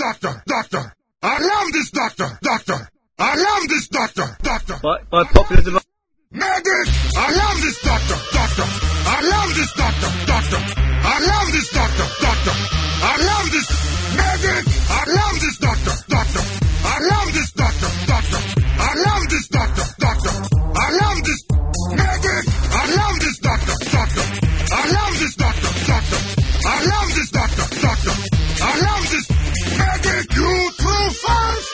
doctor. I love this doctor. I love this doctor. By popular demand. Medic! I love this doctor. I love this doctor. I love this doctor. I love this medic. I love this doctor. I love this doctor. I love this doctor. I love this medic. I love this doctor. I love this doctor. I love this doctor. I love this medic. You true fans?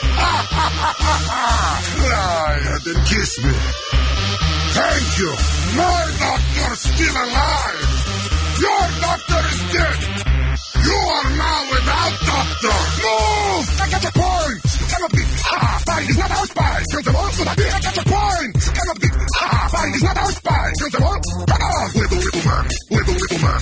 Then kiss me. Thank you. My doctor's still alive. Your doctor is dead. You are now without doctor. Move! I got your point. You cannot be. Spine is not our spine. Kill them all. I got your point. You cannot be. Spine is not our spine. Kill them all. Come on. Little man. Little man.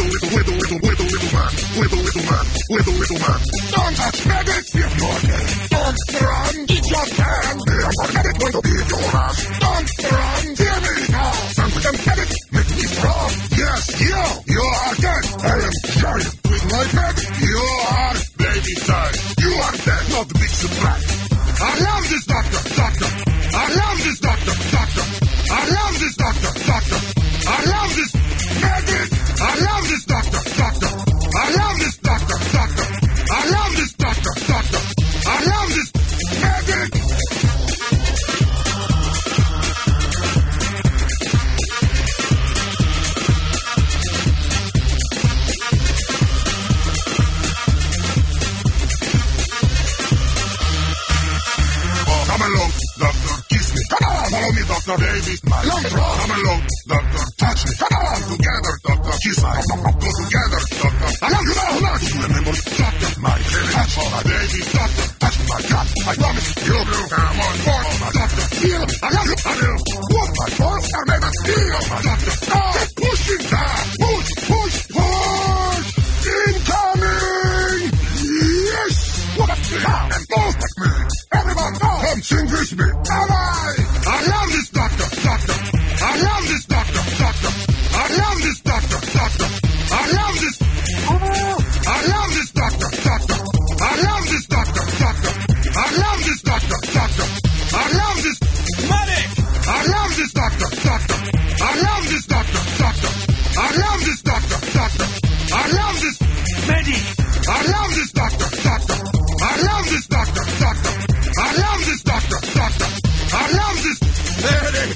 Little man. Don't touch medics if you're dead. Don't run. It's your hand. Your medic going to be your ass. Don't run. Hear me now. Some of them medics make me strong. Yes, you are dead. I am giant. With my head, you are baby size. You are dead, not the big surprise. I love this doctor. I love this doctor. I love this doctor. I love this medic. I love this doctor. I love this doctor. I love this doctor. I love this medic. Come along, doctor, kiss me. Come on, follow me, doctor, baby. My lungs wrong. Come along, doctor, touch me. Come on, together, doctor, kiss me. Go together, doctor. I love you now, now. You remember, doctor, my baby, touch my baby, doctor, touch my God. I promise you will come on board, my doctor. Feel, I love you, I will. Walk my force, I never feel, my doctor. Keep pushing down. Push. Incoming. Yes. Look at me now and move with me. Everyone go home, sing with me. Alright. I love this doctor. I love this doctor. I love this doctor. I love this. I love this doctor. I love this doctor. I love this doctor. I love this medic. I love this doctor. I love this doctor. I love this doctor. I love this medic. I love this doctor. I love this doctor. I love this doctor. I love this medic.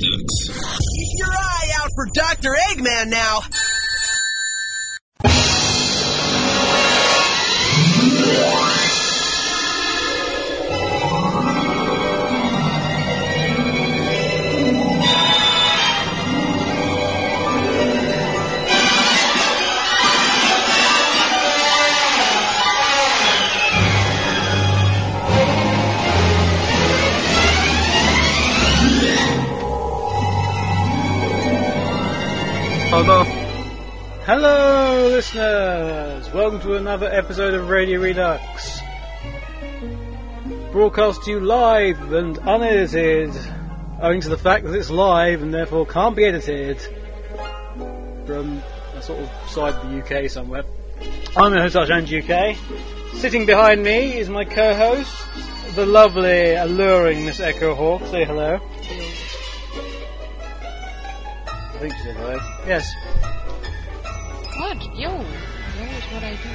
Redux. Keep your eye out for Dr. Eggman now! Hello, listeners! Welcome to another episode of Radio Redux. Broadcast to you live and unedited, owing to the fact that it's live and therefore can't be edited from a sort of side of the UK somewhere. I'm your host, Archangel UK. Sitting behind me is my co-host, the lovely, alluring Miss Echo Hawk. Say hello. I think she said hello. Yes. What? Yo is what I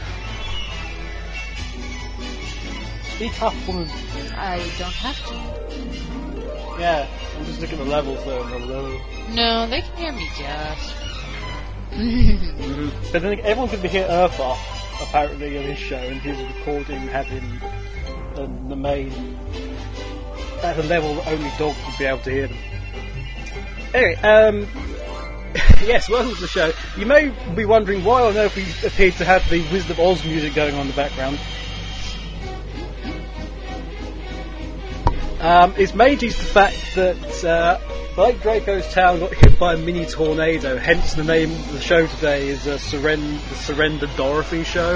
do. Speak up, woman. I don't have to. Yeah, I'm just looking at the levels though. No, they can hear me just. But then everyone could hear Eartha, apparently, on his show, and his recording having the main at a level that only dogs would be able to hear them. Anyway, yes, welcome to the show. You may be wondering why on earth we appear to have the Wizard of Oz music going on in the background. It's mainly due to the fact that Blake Draco's town got hit by a mini tornado, hence the name of the show today is the Surrender Dorothy Show.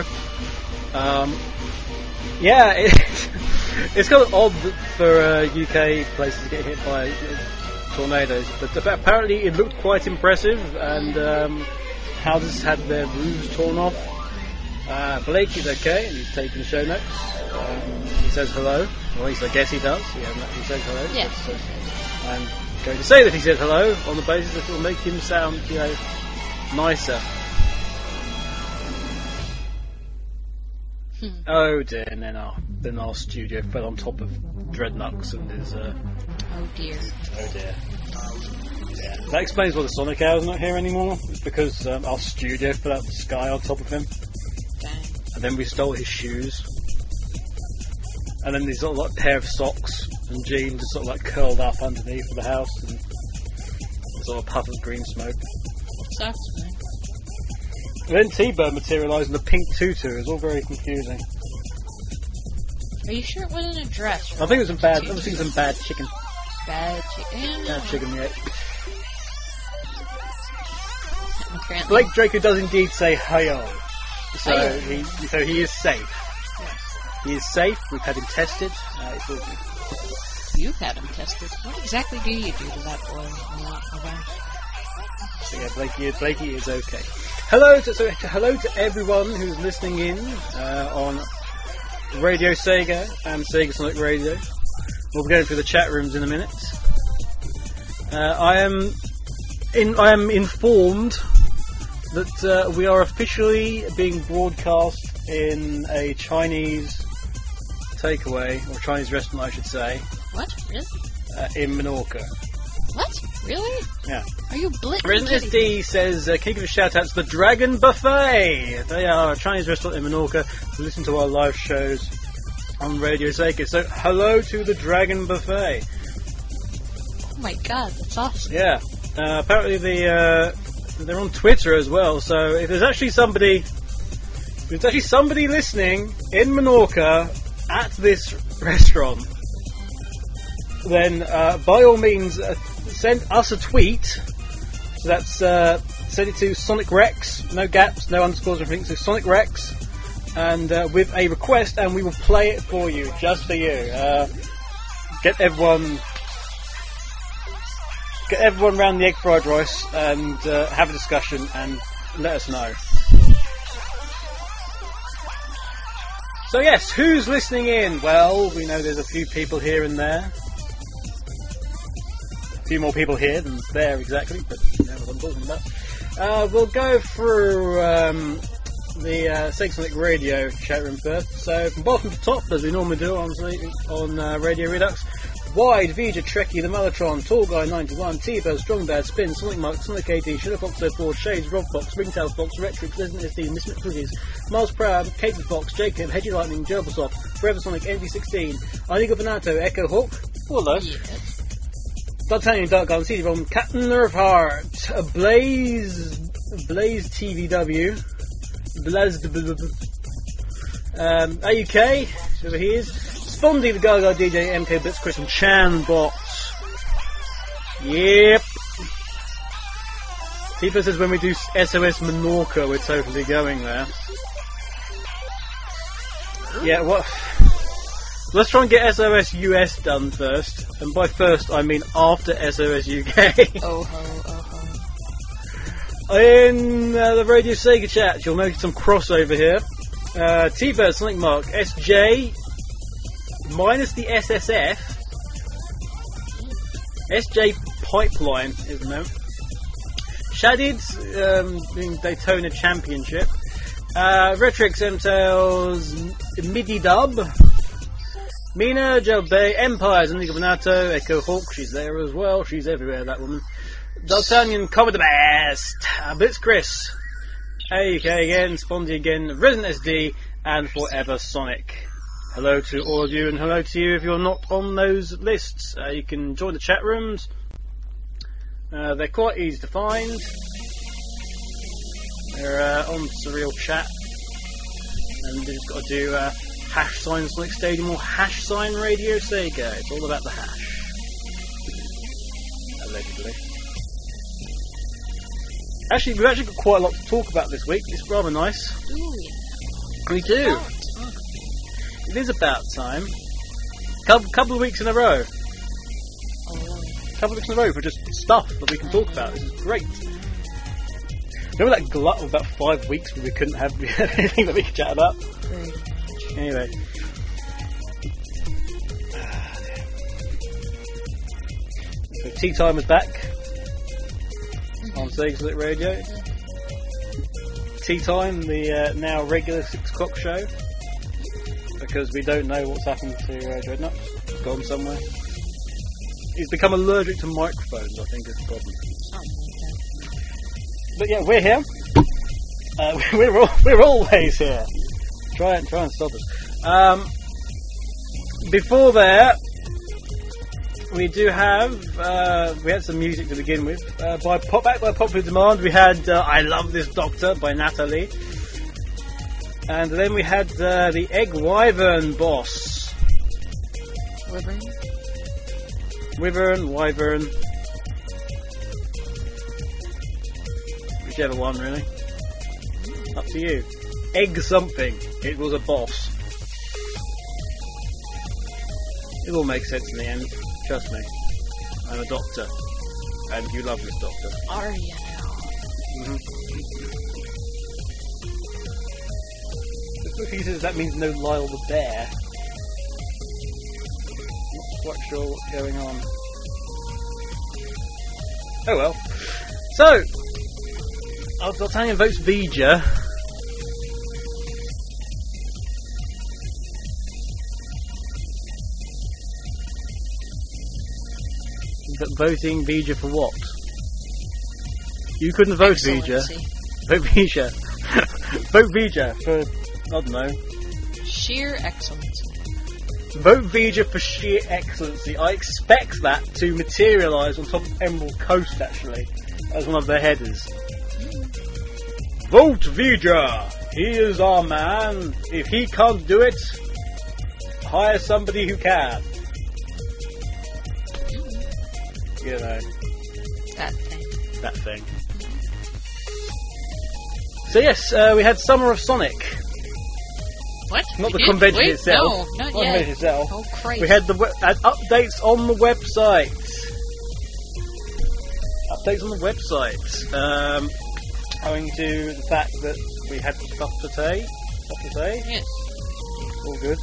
Yeah, it's kind of odd for UK places to get hit by tornadoes, but apparently it looked quite impressive, and houses had their roofs torn off. Blake is okay, and he's taking the show notes. He says hello, or at least I guess he does. He hasn't actually said hello. Yes. But, I'm going to say that he said hello on the basis that it will make him sound, nicer. Oh dear, and then our studio fell on top of Dreadnux and his. Oh dear. Oh dear. Yeah. That explains why the Sonic Owl's not here anymore. It's because our studio fell out of the sky on top of him. Dang. And then we stole his shoes. And then these sort of pair of socks and jeans just sort of curled up underneath the house and sort of a puff of green smoke. Sucks, man. And then T-Bird materialised in a pink tutu. It was all very confusing. Are you sure it wasn't a dress? I think it was some bad chicken. Bad chicken? Bad chicken, yeah. Apparently. Blake Draco does indeed say hi-yo. So Hi-yo. he is safe. Yes. He is safe. We've had him tested. It's all good. You've had him tested. What exactly do you do to that boy? So yeah, Blakey is okay. Hello to everyone who's listening in on Radio Sega and Sega Sonic Radio. We'll be going through the chat rooms in a minute. I am informed that we are officially being broadcast in a Chinese takeaway, or Chinese restaurant I should say. What? Really? In Menorca. What? Really? Yeah. Are you blatantly Resident kidding? SD says, can you give a shout out to the Dragon Buffet? They are a Chinese restaurant in Menorca who listen to our live shows on Radio Sega. So, hello to the Dragon Buffet. Oh my god, that's awesome. Yeah. Apparently they're on Twitter as well, so if there's actually somebody listening in Menorca at this restaurant, then by all means send us a tweet. So that's send it to Sonic Rex, no gaps, no underscores or anything, so Sonic Rex, and with a request, and we will play it for you, just for you. Get everyone around the egg fried rice and have a discussion and let us know. So yes, who's listening in? Well, we know there's a few people here and there. A few more people here than there exactly, but you know what I'm talking about. We'll go through the Sega Sonic Radio chat room first. So from bottom to top, as we normally do on Radio Redux, Wide, Vija, Trekkie, the Mellotron, Tall Guy 91, T-Bird, Strong Bad, Spin, Sonic Mike, Sonic AD, Sugar Fox 04, Shades, Rob Fox, Ringtail Fox, Retrix, Resident SD, Miss McFriggies, Miles Proud, Katie Fox, Jacob, Hedgy Lightning, Gerbersoft, Forever Sonic, NV16, Inigo Bonato, Echo Hawk, all those. D'Artagnan, Dark Gun, CD-ROM, Captain Nerfheart, Blaze TVW, AUK, whoever he is, Spondy, the Gaga DJ, MK Blitz, Chris, and Chanbot. Yep. People says when we do SOS Menorca, we're totally going there. Yeah, what? Let's try and get SOS US done first. And by first, I mean after SOS UK. Oh ho, oh ho. In the Radio Sega chat, you'll notice some crossover here. T-Bird, Sonic Mark, SJ, minus the SSF. SJ Pipeline is the name. Shadid's in Daytona Championship. Retrix, M-Tails, Midi Dub. Mina, Gel Bay, Empires, Inigo Bonato, Echo Hawk, she's there as well. She's everywhere, that woman. D'Artagnan, Cover the Best. Blitz Chris. AUK again, Spondy again, Resident SD, and Forever Sonic. Hello to all of you, and hello to you if you're not on those lists. You can join the chat rooms. They're quite easy to find. They're on Surreal Chat. And you've just got to do # Sonic Stadium or # Radio Sega. It's all about the hash. Allegedly. Actually, we've actually got quite a lot to talk about this week. It's rather nice. Ooh, yeah. We do. It is about time. Couple of weeks in a row. Couple of weeks in a row for just stuff that we can talk about. This is great. Remember that glut of about 5 weeks where we couldn't have anything that we could chat about? Anyway. So Tea Time is back on Sega Select Radio. Tea Time, the now regular 6 o'clock show. Because we don't know what's happened to Dreadnought. He's gone somewhere. He's become allergic to microphones, I think is the problem. But yeah, we're here. We're always here. Try and stop us. Before that, we do have we had some music to begin with. By popular demand, we had "I Love This Doctor" by Natalie, and then we had the Egg Wyvern Boss. Wyvern. Whichever one, really. Up to you. Egg something. It was a boss. It all makes sense in the end. Trust me. I'm a doctor. And you love this doctor. Are you now? Mm-hmm. If he says that means no Lyle the Bear. Not quite sure what's going on. Oh well. So, D'Artagnan votes Vija. But voting Vija for what? You couldn't vote Vija. Vote Vija. Vote Vija for, I don't know. Sheer excellency. Vote Vija for sheer excellency. I expect that to materialise on top of Emerald Coast, actually, as one of their headers. Vote Vija! He is our man. If he can't do it, hire somebody who can. You know. That thing. So yes, we had Summer of Sonic. What? Not the convention itself. No, not yet. Convention itself. Oh, Christ. We had the updates on the website. Updates on the website. Owing to the fact that we had stuff to say. Yes. All good.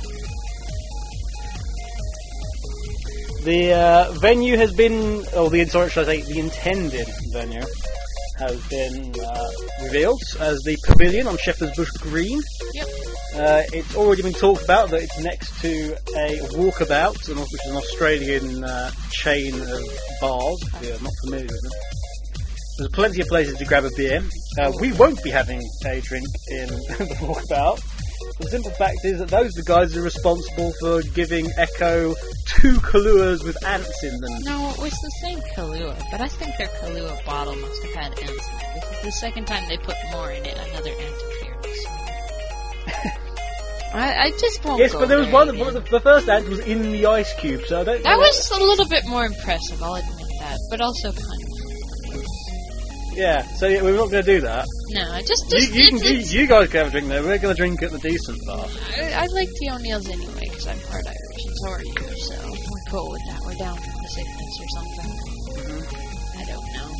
The venue has been, the intended venue has been revealed as the Pavilion on Shepherd's Bush Green. Yep. It's already been talked about that it's next to a Walkabout, which is an Australian chain of bars, if you're not familiar with them. There's plenty of places to grab a beer. We won't be having a drink in the Walkabout. The simple fact is that those are the guys who are responsible for giving Echo 2 Kahluas with ants in them. No, it was the same Kahlua, but I think their Kahlua bottle must have had ants in it. This is the second time they put more in it, another ant appeared. So. I just won't Yes, go but there was there one. again. The first ant was in the ice cube, so I don't. That know was a little bit more impressive, I'll admit that, but also kind of. Yeah, so yeah, we're not going to do that. No, You guys can have a drink there. We're going to drink at the decent bar. I like the O'Neills anyway, because I'm part Irish, and so are you, so we're cool with that. We're down for the sickness or something. Mm-hmm. I don't know.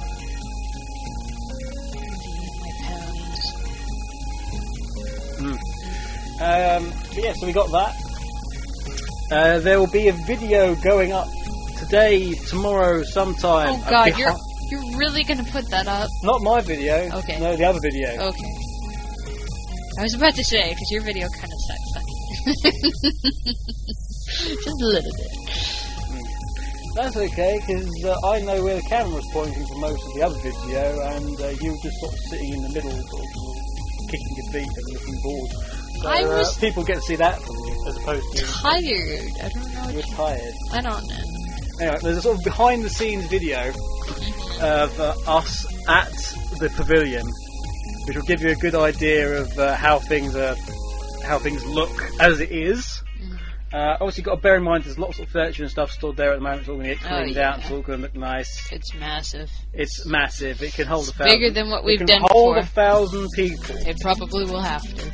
My pounds. But yeah, so we got that. There will be a video going up today, tomorrow, sometime. Oh god, you're really gonna put that up? Not my video. Okay. No, the other video. Okay. I was about to say, because your video kind of sucks. Just a little bit. That's okay, because I know where the camera's pointing for most of the other video, and you were just sort of sitting in the middle, sort of kicking your feet and looking bored. So, I was people get to see that from you, as opposed to... tired. I don't know. You're tired. I don't know. Anyway, there's a sort of behind-the-scenes video of us at the pavilion, which will give you a good idea of how things look as it is. Obviously, you've got to bear in mind there's lots of furniture and stuff stored there at the moment. It's all going to get cleaned out. It's all going to look nice. It's massive. It's massive. It can hold 1,000. Bigger than what we've it done can hold before. 1,000 people. It probably will have to.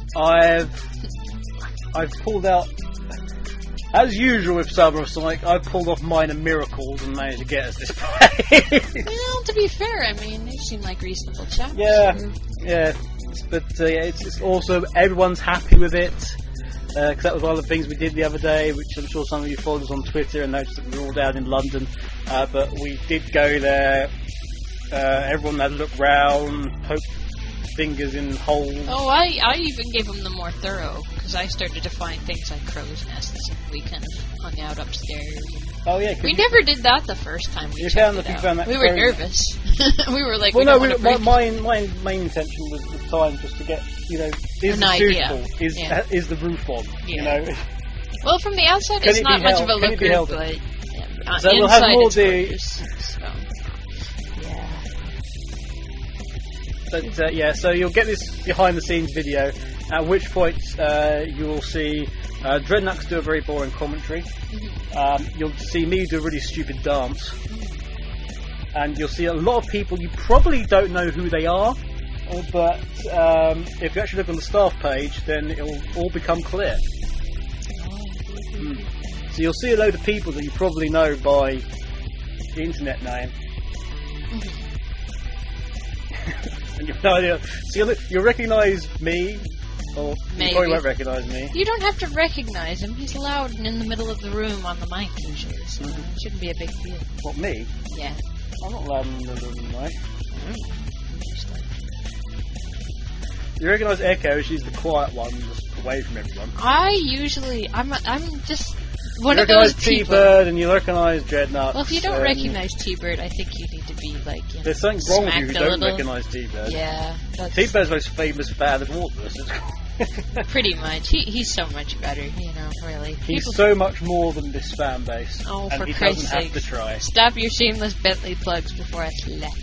I've pulled out, as usual with Summer Sonic, I've pulled off minor miracles and managed to get us this place. Well, to be fair, I mean, they seem like reasonable chaps. Yeah. But it's also, everyone's happy with it. Because that was one of the things we did the other day, which I'm sure some of you followed us on Twitter and noticed that we were all down in London. But we did go there. Everyone had a look round, poked fingers in holes. Oh, I even gave them the more thorough, because I started to find things like crow's nests, and we kind of hung out upstairs. Oh yeah, We never did that the first time we checked found it that you out. found that We were very- nervous. We were like, well, we don't want to break my main intention was the time just to get, is An it idea. suitable? Is the roof on? Yeah. Well, from the outside, Can it's it not be much held? of a Can it be looker, held? but So we'll have inside more it's the- gorgeous. So, yeah. But so you'll get this behind the scenes video, at which point you will see Dreadnoughts do a very boring commentary. You'll see me do a really stupid dance. And you'll see a lot of people you probably don't know who they are, but if you actually look on the staff page, then it'll all become clear. So you'll see a load of people that you probably know by the internet name. And you've no idea. So you'll recognise me, or Maybe. you probably won't recognise me. You don't have to recognize him. He's loud and in the middle of the room on the mic usually, so it shouldn't be a big deal. What, me? Yeah. I'm not loud in the room, right? You recognise Echo, she's the quiet one, just away from everyone. I'm just one You of those recognise people. T-Bird and you recognise Dreadnoughts. Well, if you don't and recognize T-Bird, I think you need to be like, there's something wrong with you if you smacked a don't little. recognise T-Bird. Yeah, that's T-Bird's the most famous fan of all of us. pretty much. He's so much better, really. He's People- so much more than this fan base. Oh, and for he Christ's doesn't have sake. to try. Stop your shameless Bentley plugs before I slap.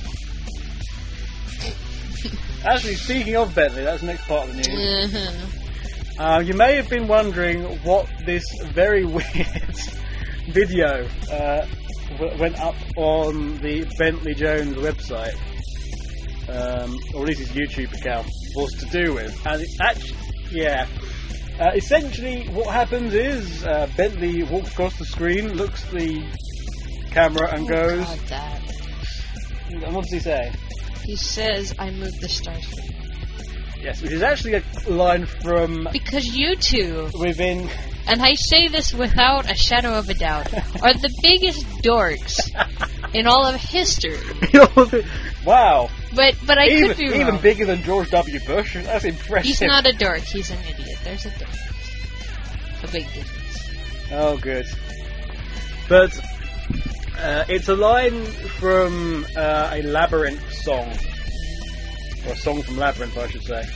Actually, speaking of Bentley, that's the next part of the news. Uh-huh. You may have been wondering what this very weird video went up on the Bentley Jones website, or at least his YouTube account, was to do with. And it actually, essentially what happens is Bentley walks across the screen, looks at the camera and goes, God, that. and what does he say? He says, I moved the stars for you. Yes, which is actually a line from Because you two, within... and I say this without a shadow of a doubt, are the biggest dorks in all of history. Wow, But I could be wrong. Even bigger than George W. Bush. That's impressive. He's not a dork. He's an idiot. There's a difference. A big difference. Oh, good. But it's a line from a Labyrinth song. Or a song from Labyrinth, I should say.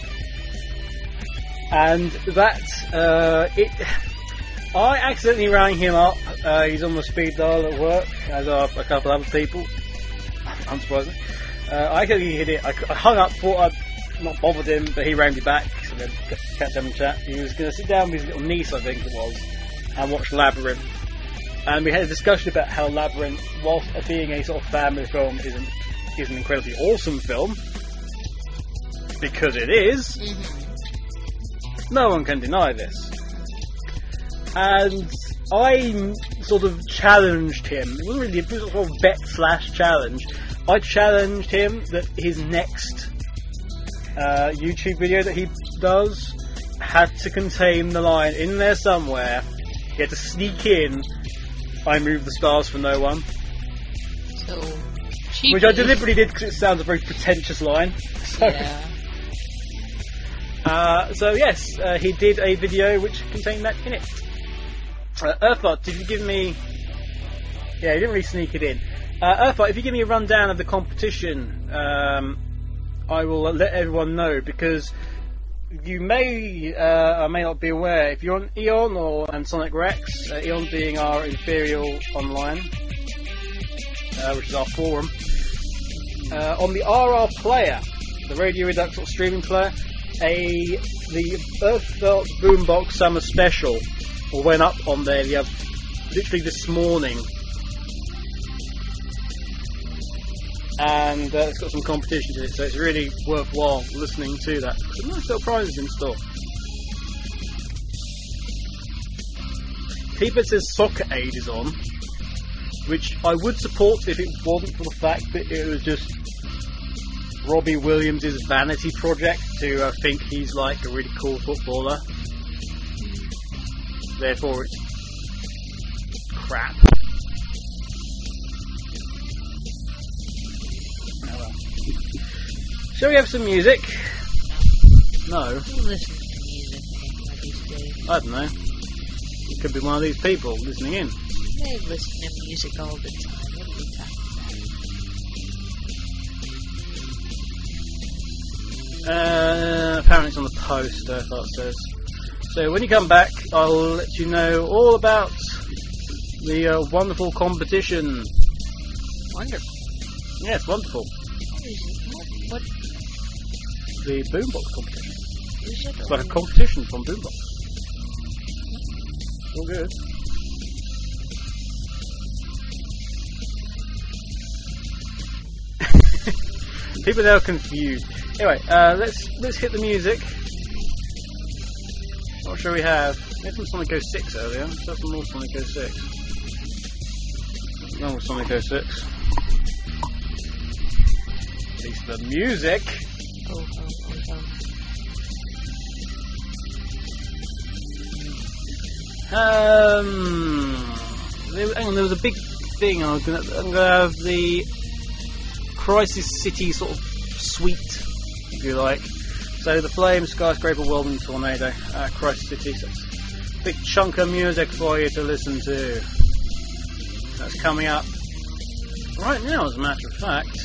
And that, I accidentally rang him up. He's on the speed dial at work, as are a couple other people. Unsurprisingly. I accidentally hit it. I hung up, thought I'd not bothered him, but he rang me back, so then kept having a chat. He was going to sit down with his little niece, I think it was, and watch Labyrinth. And we had a discussion about how Labyrinth, whilst being a sort of family film, is an incredibly awesome film. Because it is. Mm-hmm. No one can deny this. And I sort of challenged him. It wasn't really a sort of bet/challenge. I challenged him that his next YouTube video that he does had to contain the line in there somewhere. He had to sneak in, "I move the stars for no one." So, which I deliberately did because it sounds a very pretentious line. So, yeah. So yes, he did a video which contained that in it. Earthbot, did you give me... Yeah, he didn't really sneak it in. Earthbot, if you give me a rundown of the competition, I will let everyone know, because you may or may not be aware, if you're on Eon and Sonic Rex, Eon being our Imperial Online, which is our forum, on the RR Player, the Radio Redux sort of streaming player, the Earthbot Boombox Summer Special went up on there literally this morning, and it's got some competitions in it, so it's really worthwhile listening to that. Some nice little prizes in store. Peter says Soccer Aid is on, which I would support if it wasn't for the fact that it was just Robbie Williams' vanity project to think he's like a really cool footballer. Therefore it's crap. Oh well. Shall we have some music? No. Who listens to music these days? I don't know. It could be one of these people listening in. They listen to music all the time. What are you talking apparently it's on the post, Earthart says. So when you come back, I'll let you know all about the wonderful competition. Wonderful. Yes, wonderful. What? The Boombox competition. Is it? It's like a competition from Boombox. All good. People are now confused. Anyway, let's hit the music. What shall we have? We had some Sonic 06 earlier. Let's have some more Sonic 06. No more Sonic 06. At least the music. Hang on, there was a big thing. I'm gonna have the Crisis City sort of suite, if you like. So the Flame, Skyscraper, Whirlwind, Tornado, Crisis City. So it's a big chunk of music for you to listen to. That's coming up right now, as a matter of fact.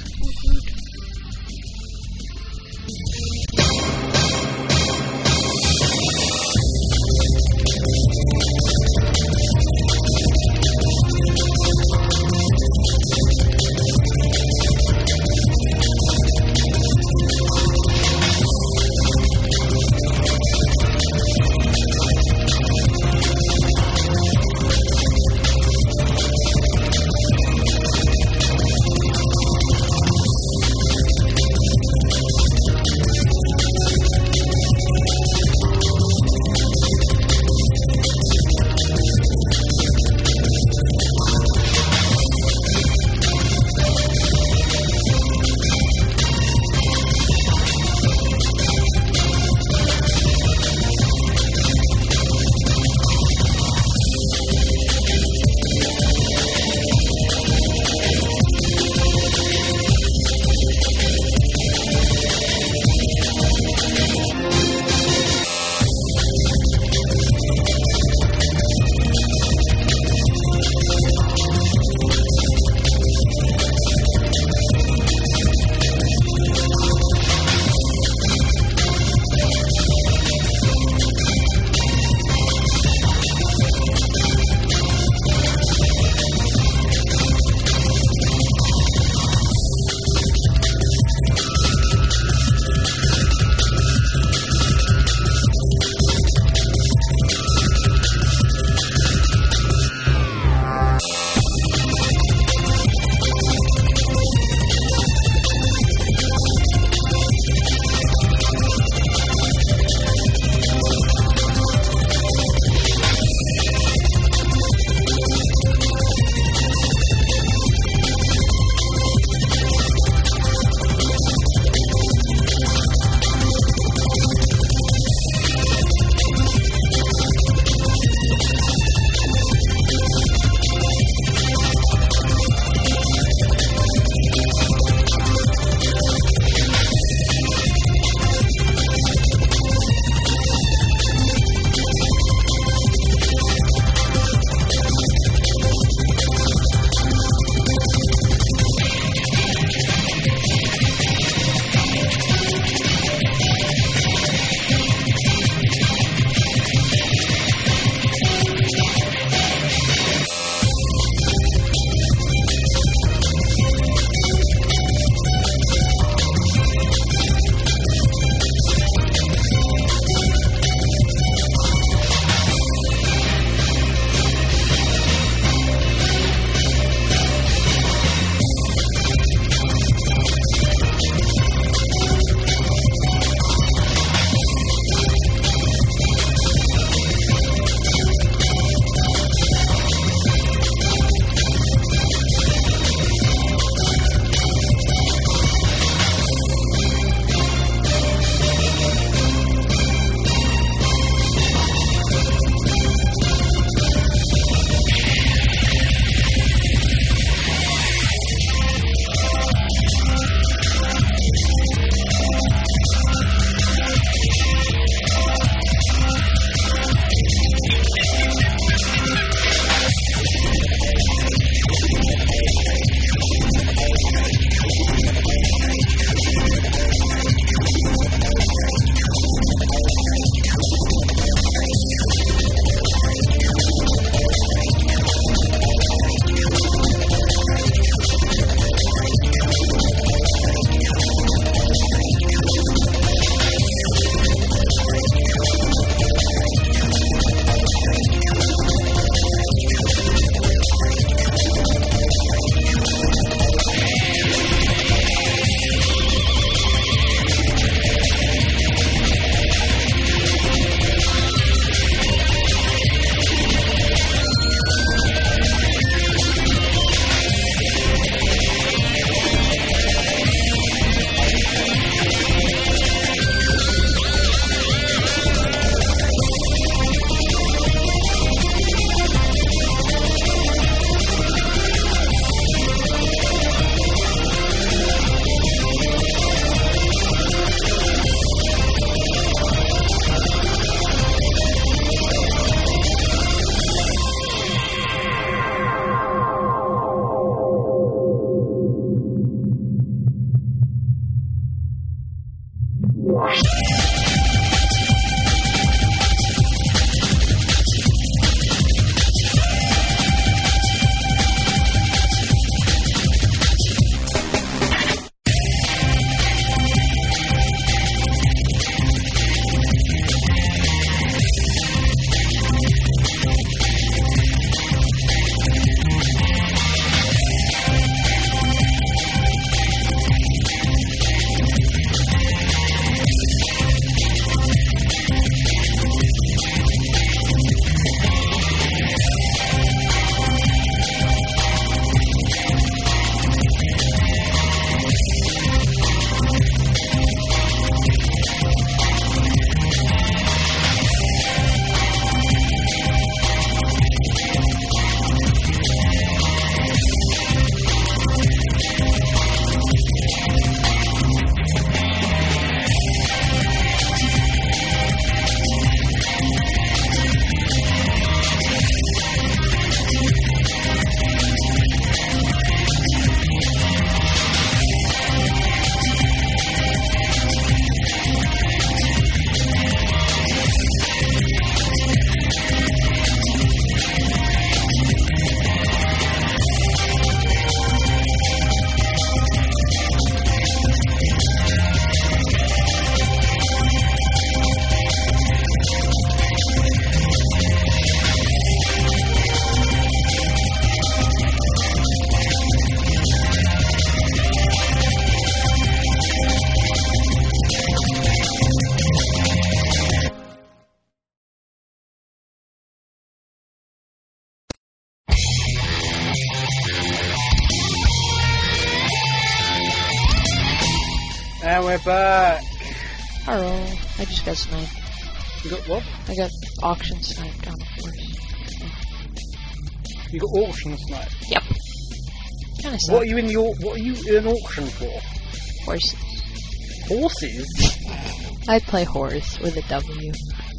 we're back. Hello. I just got sniped. You got what? I got auction sniped on a horse. You got auction snipe. Yep. Kinda sucks. What are you in an auction for? Horses. Horses? I play horse with a W.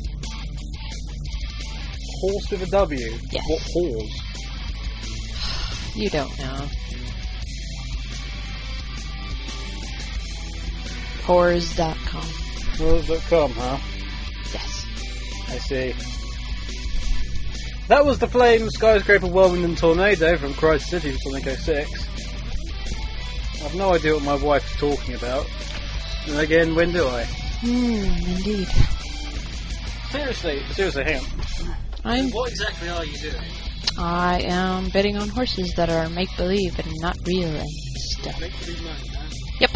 Horse with a W? Yes. What horse? You don't know. Horrors.com. Horse.com, huh? Yes. I see. That was the Flame Skyscraper Whirlwind and Tornado from Cry City for Sonic 06. I have no idea what my wife's talking about. And again, when do I? Indeed. Seriously, hang on. What exactly are you doing? I am betting on horses that are make-believe and not real and stuff. Make-believe money, huh? Yep.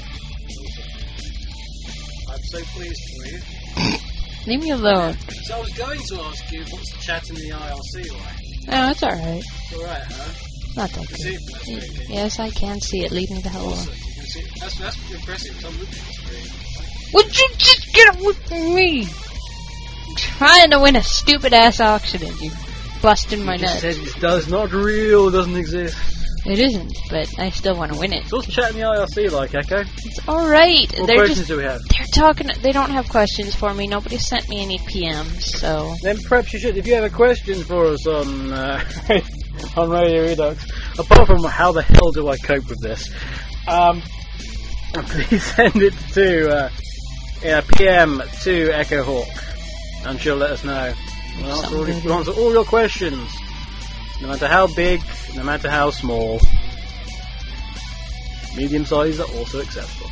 I'm so pleased for you. Leave me alone. So I was going to ask you, what's the chat in the IRC like? No, it's alright. It's alright, huh? Not that You see good. it? That's very good. Yes, I can see it. Leave me the hell alone. Awesome. You can see it. That's impressive. It's on the screen. Would you just get away from me? I'm trying to win a stupid-ass auction and you busting my You just nuts. said it does not real, doesn't exist. It isn't, but I still want to win it. So what's the chat in the IRC like, Echo? It's alright. What They're questions just... do we have? They're talking... They don't have questions for me. Nobody sent me any PMs, so... Then perhaps you should, if you have a question for us on on Radio Redux, apart from how the hell do I cope with this, please send it to PM to Echo Hawk, and she'll let us know. We'll answer all your questions, no matter how big, no matter how small. Medium size are also acceptable.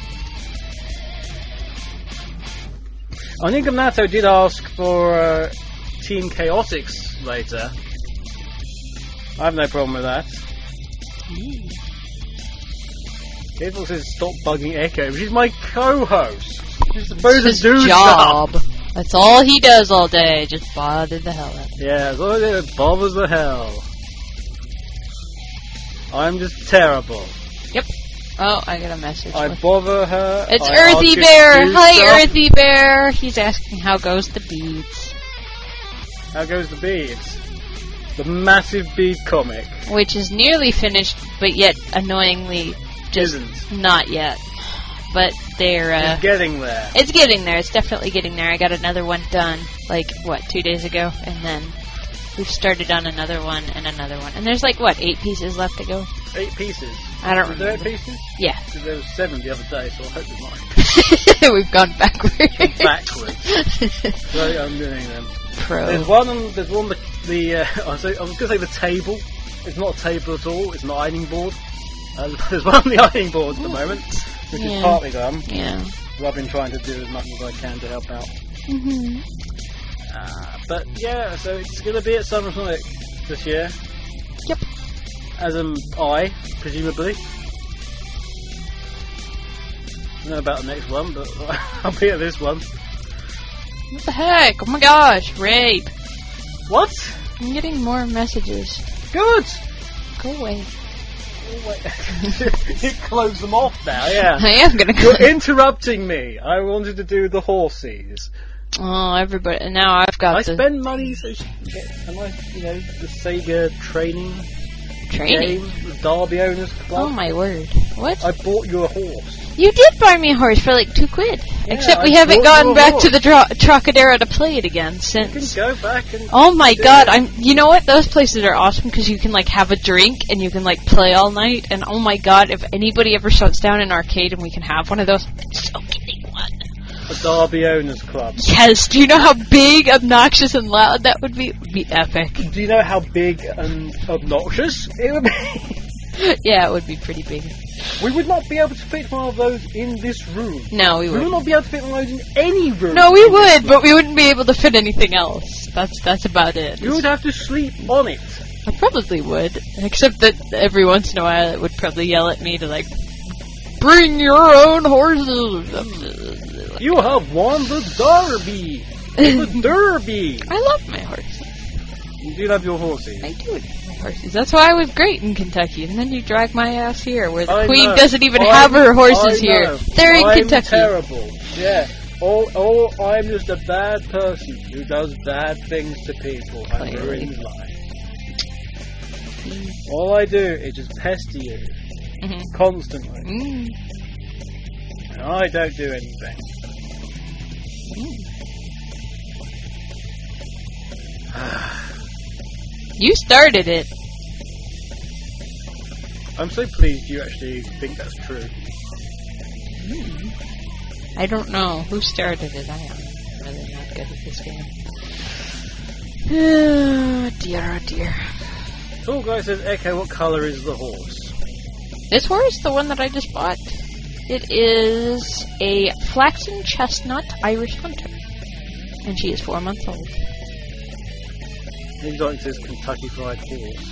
I think Nato did ask for Team Chaotix later. I have no problem with that. People says stop bugging Echo. She's my co-host. She's supposed to do job. stuff. That's all he does all day. Just bother the hell out of me. Yeah, as long as it bothers the hell. I'm just terrible. Yep. Oh, I got a message. I bother her. It's I Earthy ask her Bear. to do Hi, stuff. Earthy Bear. He's asking how goes the beads, How goes the beads? The massive bead comic. which is nearly finished, but yet annoyingly just Isn't. not yet. But they're It's getting there. it's getting there. It's definitely getting there. I got another one done, 2 days ago, and then we've started on another one and another one. And there's 8 pieces left to go. 8 pieces. I don't Is there 8 remember. pieces? Yeah, Because there was 7 the other day, so I hope there's not. we've gone backwards. Backwards. So I'm doing them. Pro. There's one. I was going to say the table. It's not a table at all. It's an ironing board. There's one on the ironing board at the moment, which is Yeah. partly done. Yeah. So I've been trying to do as much as I can to help out. Mm-hmm. But yeah, so it's going to be at Summer Sonic this year. Yep. As am I, presumably. I don't know about the next one, but I'll be at this one. What the heck? Oh my gosh, rape. What? I'm getting more messages. Good! Go away. You close them off now, yeah. I am gonna go. You're interrupting me. I wanted to do the horses. Oh, everybody. And now I've got I the spend money so she can get, the Sega training training. game, the Derby Owners Club. Oh my word. What? I bought you a horse. You did buy me a horse for $2. Except we I haven't bought gotten you a back horse. to the Trocadero to play it again You since. can go back and... Oh my do god, it. you know what? Those places are awesome because you can have a drink and you can play all night. And oh my god, if anybody ever shuts down an arcade and we can have one of those, I'm so getting one. A Derby Owners Club. Yes, do you know how big, obnoxious, and loud that would be? It would be epic. Do you know how big and obnoxious it would be? Yeah, it would be pretty big. We would not be able to fit one of those in this room. No, we We would wouldn't. not be able to fit one of those in any room. No, we would, but we wouldn't be able to fit anything else. That's about it. You would have to sleep on it. I probably would, except that every once in a while it would probably yell at me to bring your own horses. You have won the Derby. The Derby. I love my horse. You do love your horses. I do love my horses. That's why I was great in Kentucky. And then you drag my ass here, where the I queen know. doesn't even have her horses I here. know. They're in I'm Kentucky. terrible. Yeah. I'm just a bad person who does bad things to people and Clearly. ruins life. All I do is just pester you constantly, and I don't do anything. You started it. I'm so pleased you actually think that's true. I don't know who started it. I am really not good at this game. Oh dear. Tall guy says, Echo, what colour is the horse? This horse, the one that I just bought, it is a flaxen chestnut Irish hunter. And she is 4 months old. He's like, it says Kentucky Fried Horse.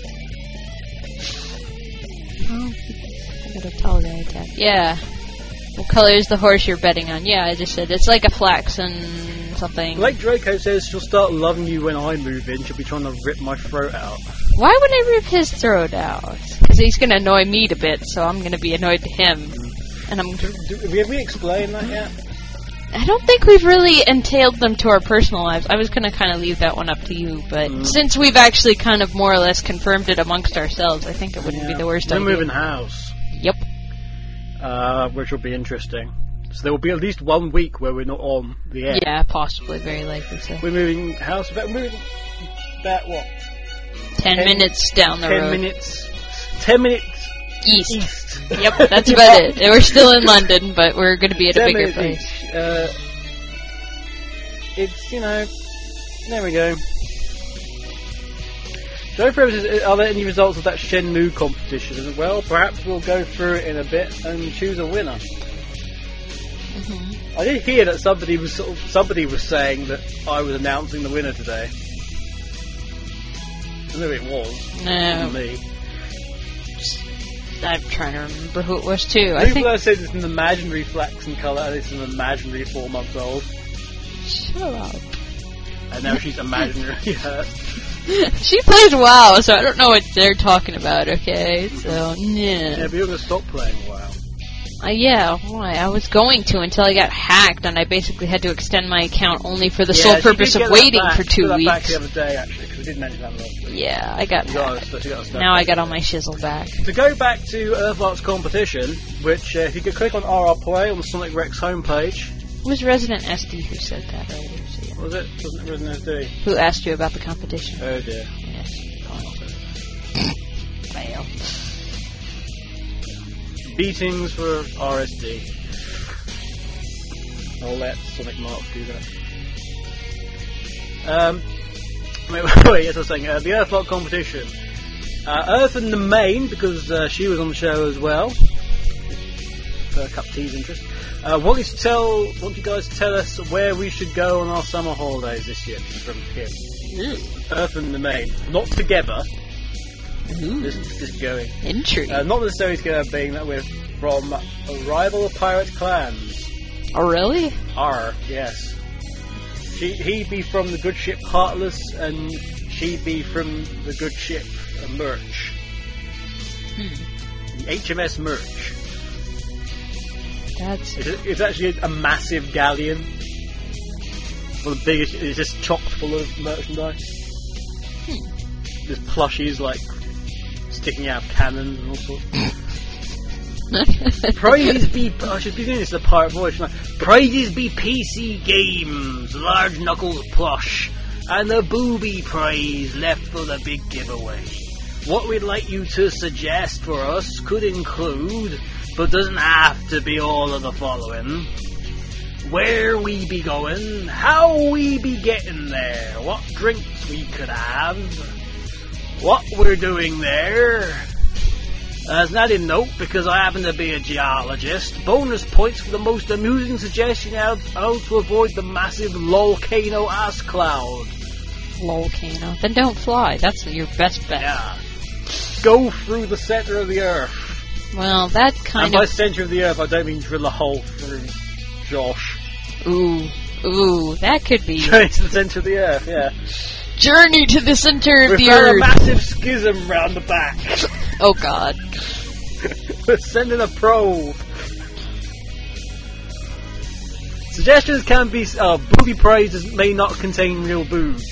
Oh, I got a tall guy attack. Yeah. What color is the horse you're betting on? Yeah, I just said it's like a flaxen something. Blake Draco says she'll start loving you when I move in. She'll be trying to rip my throat out. Why would I rip his throat out? Because he's going to annoy me a bit, so I'm going to be annoyed to him. And I'm. Have we explained that yet? I don't think we've really entailed them to our personal lives. I was going to kind of leave that one up to you, but since we've actually kind of more or less confirmed it amongst ourselves, I think it wouldn't be the worst We're idea. moving house. Yep. Which will be interesting. So there will be at least 1 week where we're not on the air. Yeah, possibly, very likely so. We're moving house. We're moving about what? 10 minutes down the 10 road. 10 minutes East. Yep, that's about it. We're still in London, but we're going to be at a 10 bigger minutes place. each. It's, there we go. Joe Forever says, are there any results of that Shenmue competition? Well, perhaps we'll go through it in a bit and choose a winner. I did hear that somebody was saying that I was announcing the winner today. I know it was. No. Not me. I'm trying to remember who it was too. I People think. said it's an imaginary flaxen colour and it's an imaginary 4 month old. Shut up. And now she's imaginary hurt. She plays WoW, so I don't know what they're talking about, okay? So, Yeah, yeah. but you're going to stop playing WoW. Yeah, why? I was going to until I got hacked, and I basically had to extend my account only for the sole purpose of waiting for 2 That back weeks. the other day, actually, because we did mention that last week. Yeah, I got You got hacked. us- you got us Now I got all my shizzle back. To go back to Earthlark's competition, which if you could click on RR Play on the Sonic Rex homepage, It was Resident SD who said that earlier, so yeah. what was it? Wasn't it Resident SD? Who asked you about the competition? Oh dear. Yes. Fail. Beatings for RSD. I'll let Sonic Mark do that. Wait, yes, I was saying, the Earthlark competition. Earth and the Main, because she was on the show as well. For Cup T's interest. Want you guys to tell us where we should go on our summer holidays this year? This is from Kim. Earth and the Main. Not together. Just going. Intriguing. Not necessarily together, being that we're from a rival of pirate clans. Oh, really? R, yes. He'd be from the good ship Heartless, and she'd be from the good ship Merch. The HMS Merch. It's actually a massive galleon. One of the biggest. It's just chock full of merchandise. There's plushies like sticking out of cannons and all sorts. Prizes be... I should be doing this in a pirate voice. Prizes be PC games, large knuckles plush, and the booby prize left for the big giveaway. What we'd like you to suggest for us could include, but doesn't have to be all of the following. Where we be going, how we be getting there, what drinks we could have, what we're doing there. As an added note, because I happen to be a geologist, bonus points for the most amusing suggestion how to avoid the massive volcano ass cloud. Volcano. Then don't fly. That's your best bet. Yeah. Go through the center of the earth. Well, that And kind by of... center of the earth, I don't mean drill a hole through Josh. Ooh, that could be... Straight to the center of the earth, yeah. journey to the center of We the found a earth. massive schism round the back. Oh god. We're sending a probe. Suggestions can be booby prizes may not contain real boobs.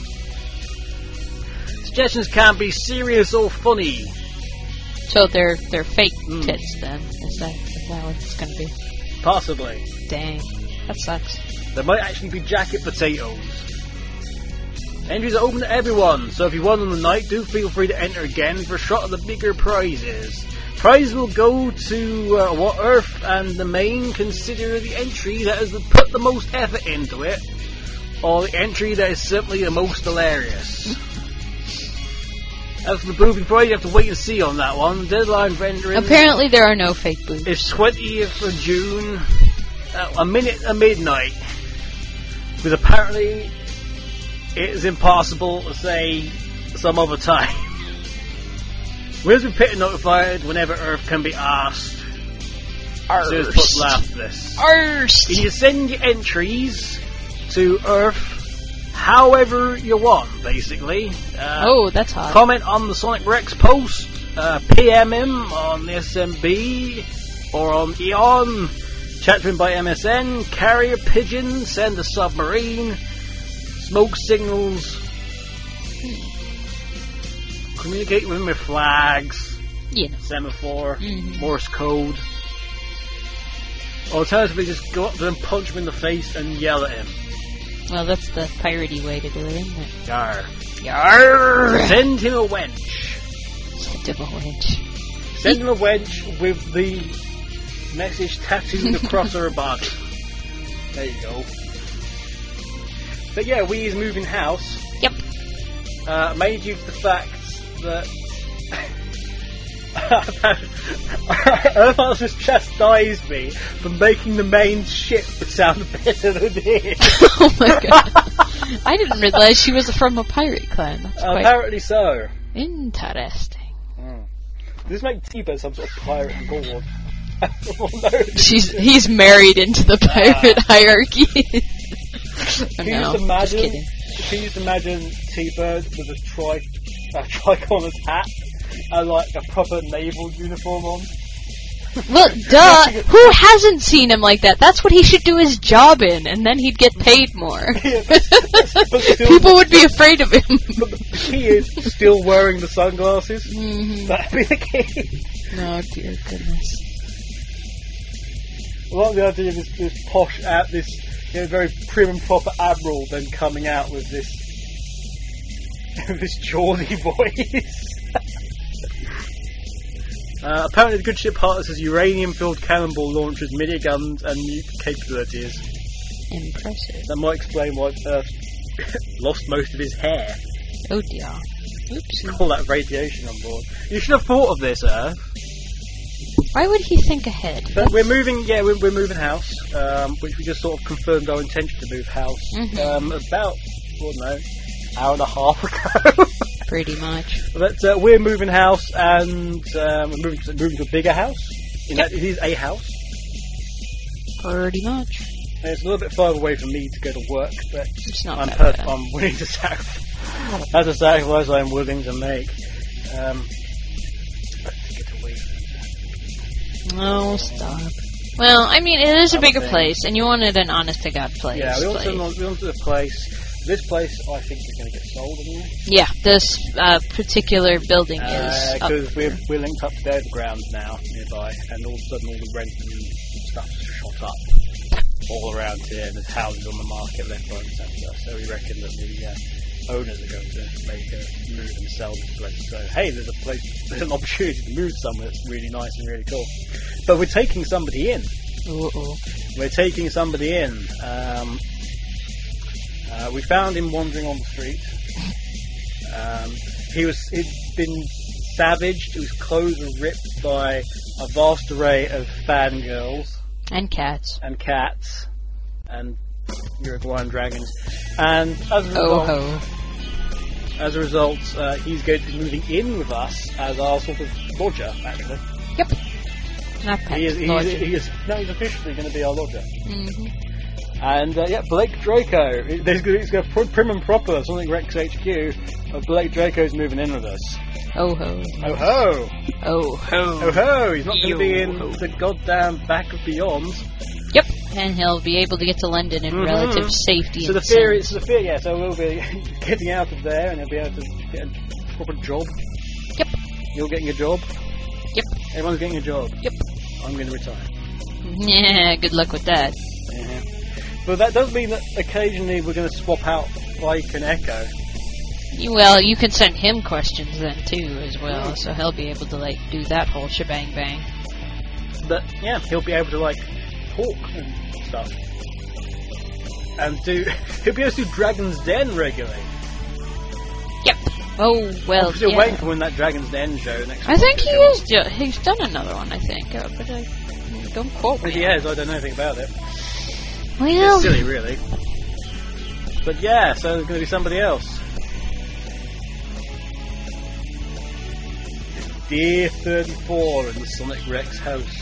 Suggestions can be serious or funny. So they're fake tits then. Is that what it's gonna be? Possibly. Dang. That sucks. There might actually be jacket potatoes. Entries are open to everyone, so if you won on the night, do feel free to enter again for a shot at the bigger prizes. Prizes will go to what Earth and the Main consider the entry that has put the most effort into it, or the entry that is simply the most hilarious. As for the booby prize, you have to wait and see on that one. The deadline for entering Apparently there are no fake boobs. is 20th of June, a minute at midnight. Because apparently it is impossible to say some other time. Winners will be notified whenever Earth can be asked. As soon as put after this. Arst! You send your entries to Earth however you want, basically. Oh, that's hot. Comment on the Sonic Rex post, PM him on the SMB or on Eon, chat to him by MSN, carrier pigeon, send a submarine, smoke signals, communicate with him with flags, semaphore, Morse code. Alternatively, just go up to him, punch him in the face, and yell at him. Well, that's the piratey way to do it, isn't it? Yar. Yarr! Send him a wench. Send him a wench. Send him a wench with the message tattooed across her body. There you go. But yeah, Wii's moving house. Yep. Mainly due to the fact that Earth has chastised me for making the main ship sound better than it is. Oh my god. I didn't realize she was from a pirate clan. That's quite Apparently so. interesting. Does this make T-Bird some sort of pirate lord? Well, no. He's married into the pirate hierarchy. Can you just imagine T-Bird with a tricorner's hat and like a proper naval uniform on? Well, duh! Who hasn't seen him like that? That's what he should do his job in, and then he'd get paid more. Yeah, but still, People would be afraid of him. But the key is still wearing the sunglasses. That'd be the key. Oh dear goodness. I like the idea of this posh, this very prim and proper admiral then coming out with this Geordie voice. Apparently the good ship Heartless has uranium-filled cannonball launchers, miniguns, and nuke capabilities. Impressive. That might explain why Earth lost most of his hair. Oh dear. Oops. All that radiation on board. You should have thought of this, Earth. Why would he think ahead? But we're moving house, which we just sort of confirmed our intention to move house about, hour and a half ago. Pretty much. But we're moving house, and we're moving to a bigger house. It is a house. Pretty much. And it's a little bit further away from me to go to work, but It's not I'm willing to sacrifice. That's a sacrifice I'm willing to make. Let's get away. Oh, stop. Well, I mean, it is a bigger place, and you wanted an honest-to-God place. Yeah, we wanted a place. This place, I think, is going to get sold, isn't it? Yeah, this particular building is because we're linked up to the overground now nearby, and all of a sudden all the rent and stuff's shot up all around here. And there's houses on the market left, right, and centre. So we reckon that the owners are going to make a move and sell this place. So hey, there's an opportunity to move somewhere that's really nice and really cool. But we're taking somebody in. We're taking somebody in. We found him wandering on the street. He'd been savaged. His clothes were ripped by a vast array of fangirls. And cats. And Uruguayan dragons. And as a result, he's going to be moving in with us as our sort of lodger, actually. Yep. Not pet. He's officially going to be our lodger. And Blake Draco. He's got prim and proper Sonic Rex HQ. Blake Draco's moving in with us. Oh ho. Oh ho. Oh ho. Oh ho. He's not going to be in Yo-ho. the goddamn back of Beyond. Yep. And he'll be able to get to London in relative safety. So and the fear, sound. so we'll be getting out of there, and he'll be able to get a proper job. Yep. You're getting a job. Yep. Everyone's getting a job. Yep. I'm going to retire. Yeah. Good luck with that. Yeah. But that does mean that occasionally we're going to swap out Blake and Echo. Well, you can send him questions then too, as well, so he'll be able to do that whole shebang bang. But yeah, he'll be able to talk and stuff, and he'll be able to do Dragon's Den regularly. Yep. Oh well. I'm still yeah. waiting for when that Dragon's Den show next. I think he is. is. He's done another one, I think, but don't quote me. If he has, I don't know anything about it. Well, It's silly, really. But yeah, so there's going to be somebody else. Day 34 in the Sonic Rex house.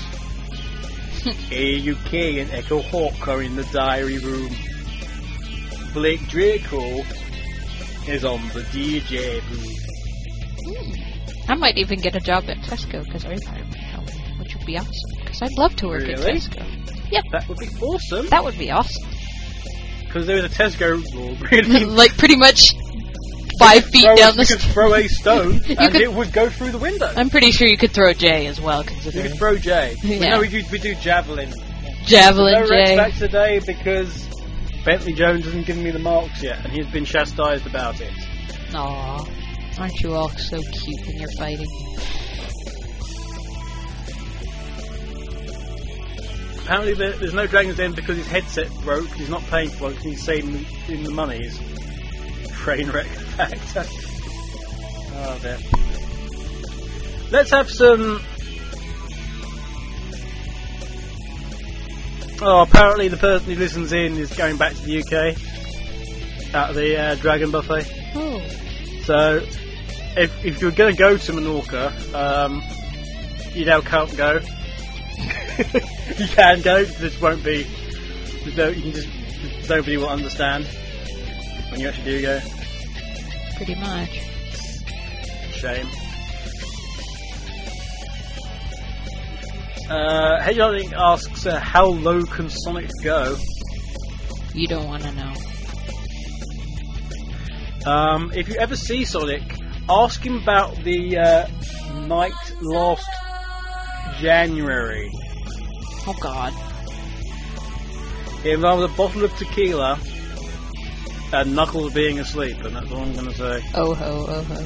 AUK and Echo Hawk are in the diary room. Blake Draco is on the DJ booth. I might even get a job at Tesco because I retired, which would be awesome. Because I'd love to work at Really? Tesco. Yep, That would be awesome. that would be awesome. Because there was a Tesco really Pretty much 5 feet down the you could throw a stone and could- it would go through the window. I'm pretty sure you could throw Jay as well, You considering could throw Jay. Yeah. No, we do javelin. Javelin No Rex Jay. back today because Bentley Jones hasn't given me the marks yet, and he's been chastised about it. Aw, aren't you all so cute when you're fighting? Apparently there's no Dragon's Den because his headset broke. He's not paying for it because he's saving in the money. His train wreck factor. Oh dear. Let's have some. Oh, apparently the person who listens in is going back to the UK out of the Dragon Buffet. Oh. So, if you're going to go to Menorca, you now can't go. You can go, this won't be. Nobody will understand when you actually do go. Pretty much. Shame. Hedgehog asks, how low can Sonic go? You don't want to know. If you ever see Sonic, ask him about the night last January. Oh God. It involved a bottle of tequila and Knuckles being asleep, and that's all I'm going to say. Oh ho, oh ho.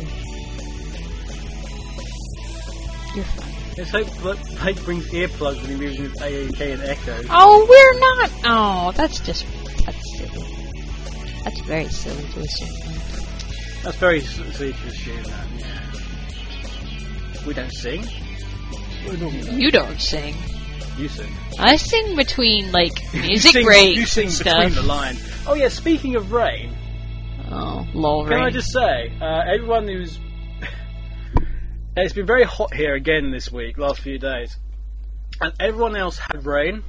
You're fine. Let's hope that Blake brings earplugs when he moves with AAK and Echo. Oh, we're not. Oh, that's silly. That's very silly to assume. That's very silly to assume that, yeah. We don't sing. You don't sing. You sing. I sing between music you breaks sing and between stuff. the line. Oh yeah, speaking of rain, Oh, lol, can I rain. just say, everyone who's... It's been very hot here again this week, last few days. And everyone else had rain.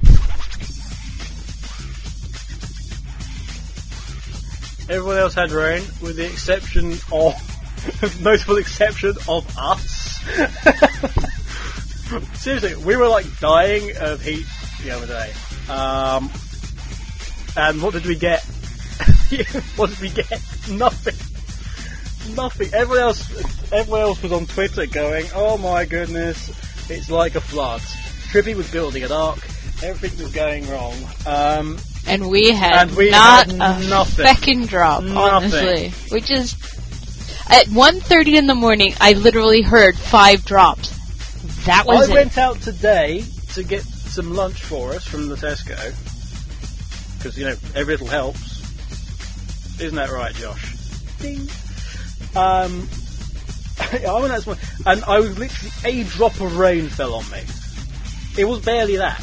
Everyone else had rain, with the exception of... notable exception of us. Seriously, we were dying of heat the other day. And what did we get? What did we get? Nothing. Nothing. Everyone else was on Twitter going, "Oh my goodness, it's like a flood." Trippy was building an ark. Everything was going wrong. And we had And we not had a nothing. feckin' drop, Nothing. honestly. We just... At 1:30 in the morning, I literally heard 5 drops. That was I it. went out today to get some lunch for us from the Tesco. Because, every little helps. Isn't that right, Josh? Ding. I went out this morning, and I was literally... a drop of rain fell on me. It was barely that.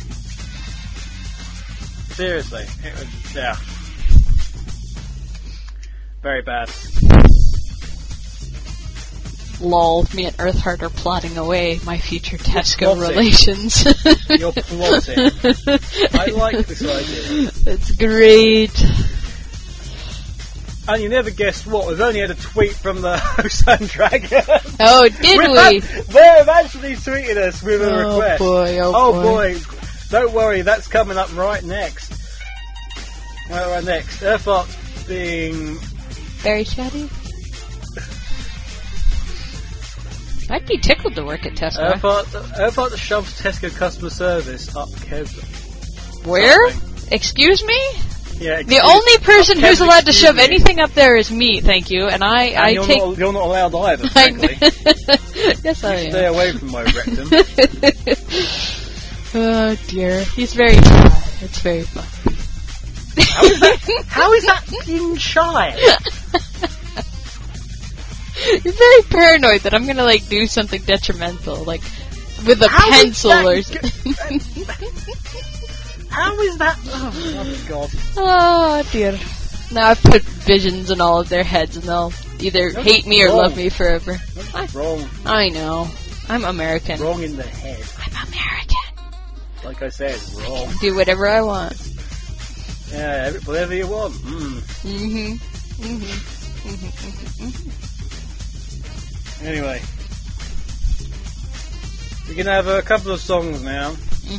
Seriously. It was... yeah. Very bad. Lol, me and Earthheart are plotting away my future Tesco plotting. relations. You're plotting. I like this idea. That's great. And you never guessed what, we've only had a tweet from the Hosan Dragon. Oh, did we? They've actually tweeted us with a request. Oh boy. Don't worry, that's coming up right next. Right next. Earthart being... Very chatty. I'd be tickled to work at Tesco. Earthart shoves Tesco customer service up Kev's. Where? Something. Excuse me? Yeah, the only person who's allowed to shove anything up there is me, thank you. And I take... You're not allowed either, frankly. Yes, I am. Stay away from my rectum. Oh dear. He's very shy. It's very fun. How is that being shy? You're very paranoid that I'm gonna do something detrimental, with a pencil or something. How is that? Oh god. Oh dear. Now I've put visions in all of their heads and they'll either hate me or love me forever. That's wrong. I know. I'm American. Wrong in the head. I'm American. Like I said, wrong. Do whatever I want. Yeah, whatever you want. Anyway. We're going to have a couple of songs now.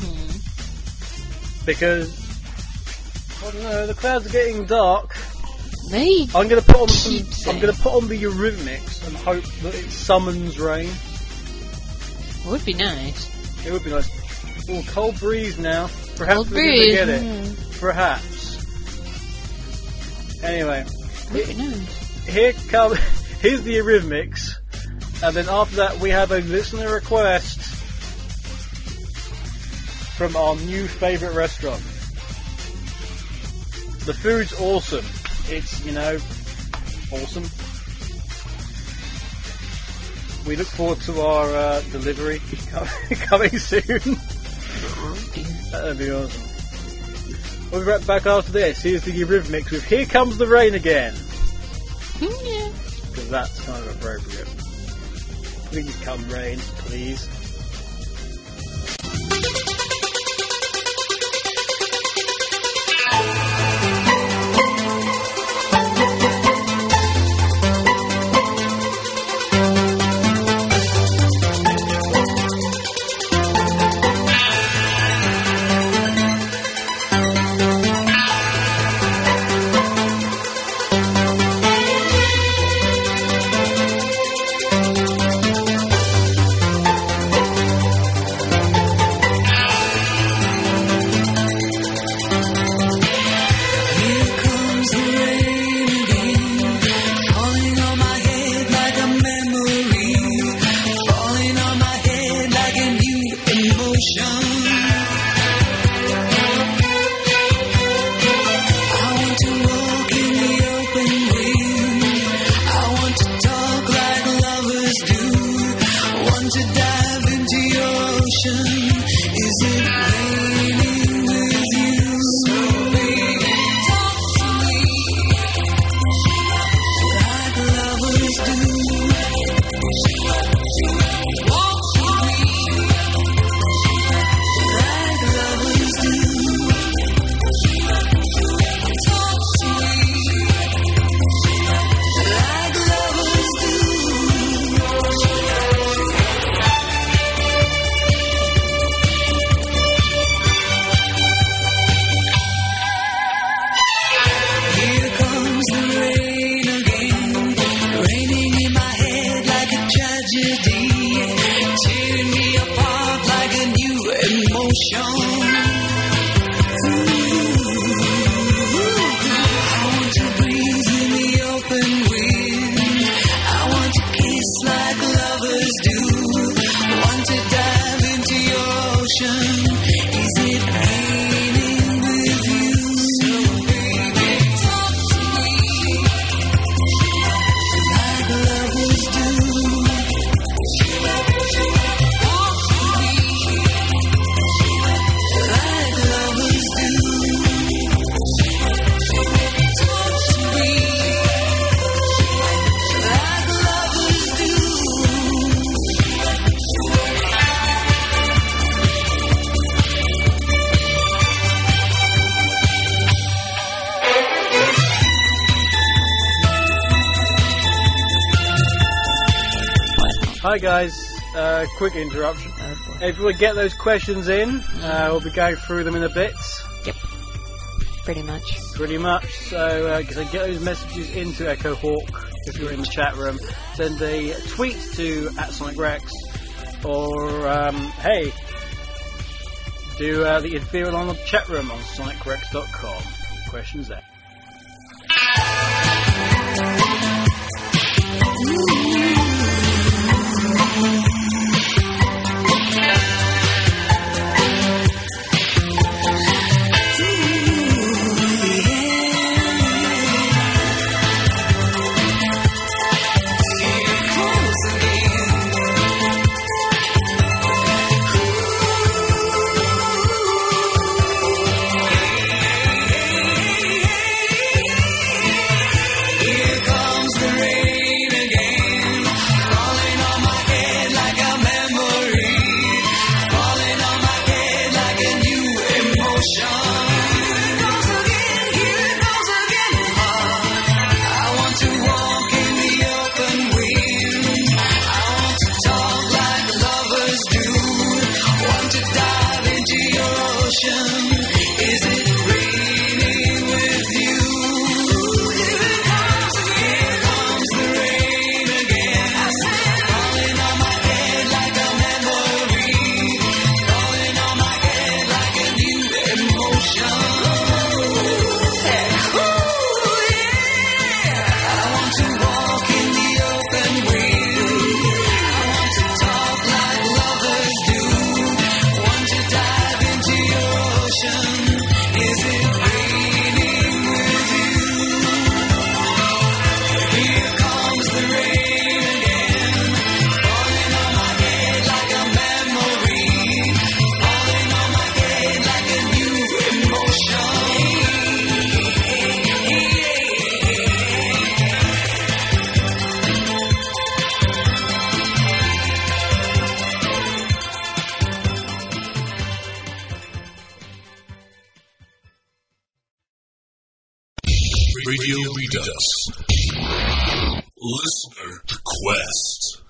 Because, I don't know, the clouds are getting dark. I'm going to put on the Eurythmics and hope that it summons rain. It would be nice. It would be nice. Oh, cold breeze now. Perhaps Cold we're breeze. going to get it. Perhaps. Anyway. It would be nice. Here's the Eurythmics. And then after that we have a listener request from our new favourite restaurant. The food's awesome. It's, awesome. We look forward to our delivery coming soon. That'd be awesome. We'll be right back after this. Here's the Eurythmics with Here Comes the Rain Again. Yeah. Because that's kind of appropriate. Please come rain, please. Hi guys, quick interruption. If we get those questions in, we'll be going through them in a bit. Yep. Pretty much. So, get those messages into Echo Hawk if you're in the chat room. Send a tweet to @SonicRex, or hey, do the Inferior on the chat room on sonicrex.com. Questions there. Radio Redux. Listener Quest.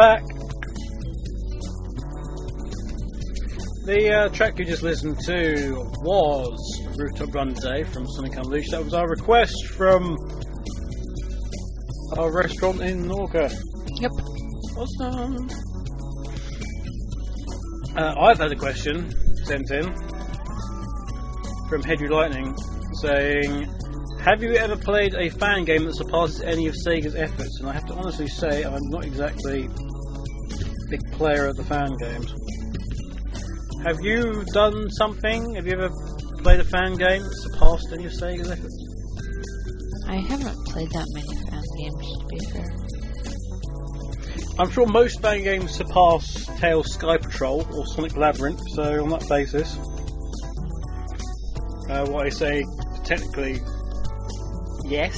back. The track you just listened to was Rooftop Run Day from Sonic Unleashed. That was our request from our restaurant in Norca. Yep. Awesome. I've had a question sent in from Hedry Lightning saying, have you ever played a fan game that surpasses any of Sega's efforts? And I have to honestly say I'm not exactly a big player of the fan games. Have you done something? Have you ever played a fan game that surpassed any of Sega's efforts? I haven't played that many fan games, to be fair. I'm sure most fan games surpass Tails Sky Patrol or Sonic Labyrinth, so on that basis, what I say, technically, yes.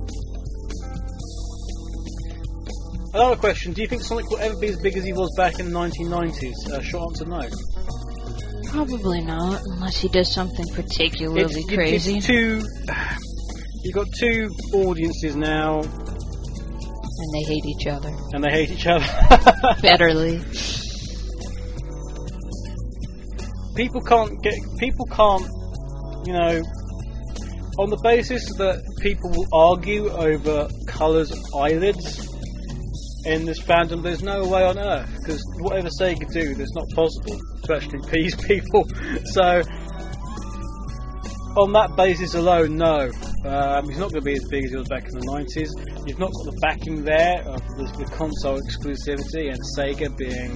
Another question, do you think Sonic will ever be as big as he was back in the 1990s? Short answer, no. Probably not, unless he does something particularly crazy. You've got two audiences now. And they hate each other. Bitterly. People can't, on the basis that people will argue over colours of eyelids in this fandom, there's no way on earth, because whatever Sega do, that's not possible to actually please people. So, on that basis alone, no. He's not going to be as big as he was back in the 90s. You've not got the backing there of the console exclusivity and Sega being,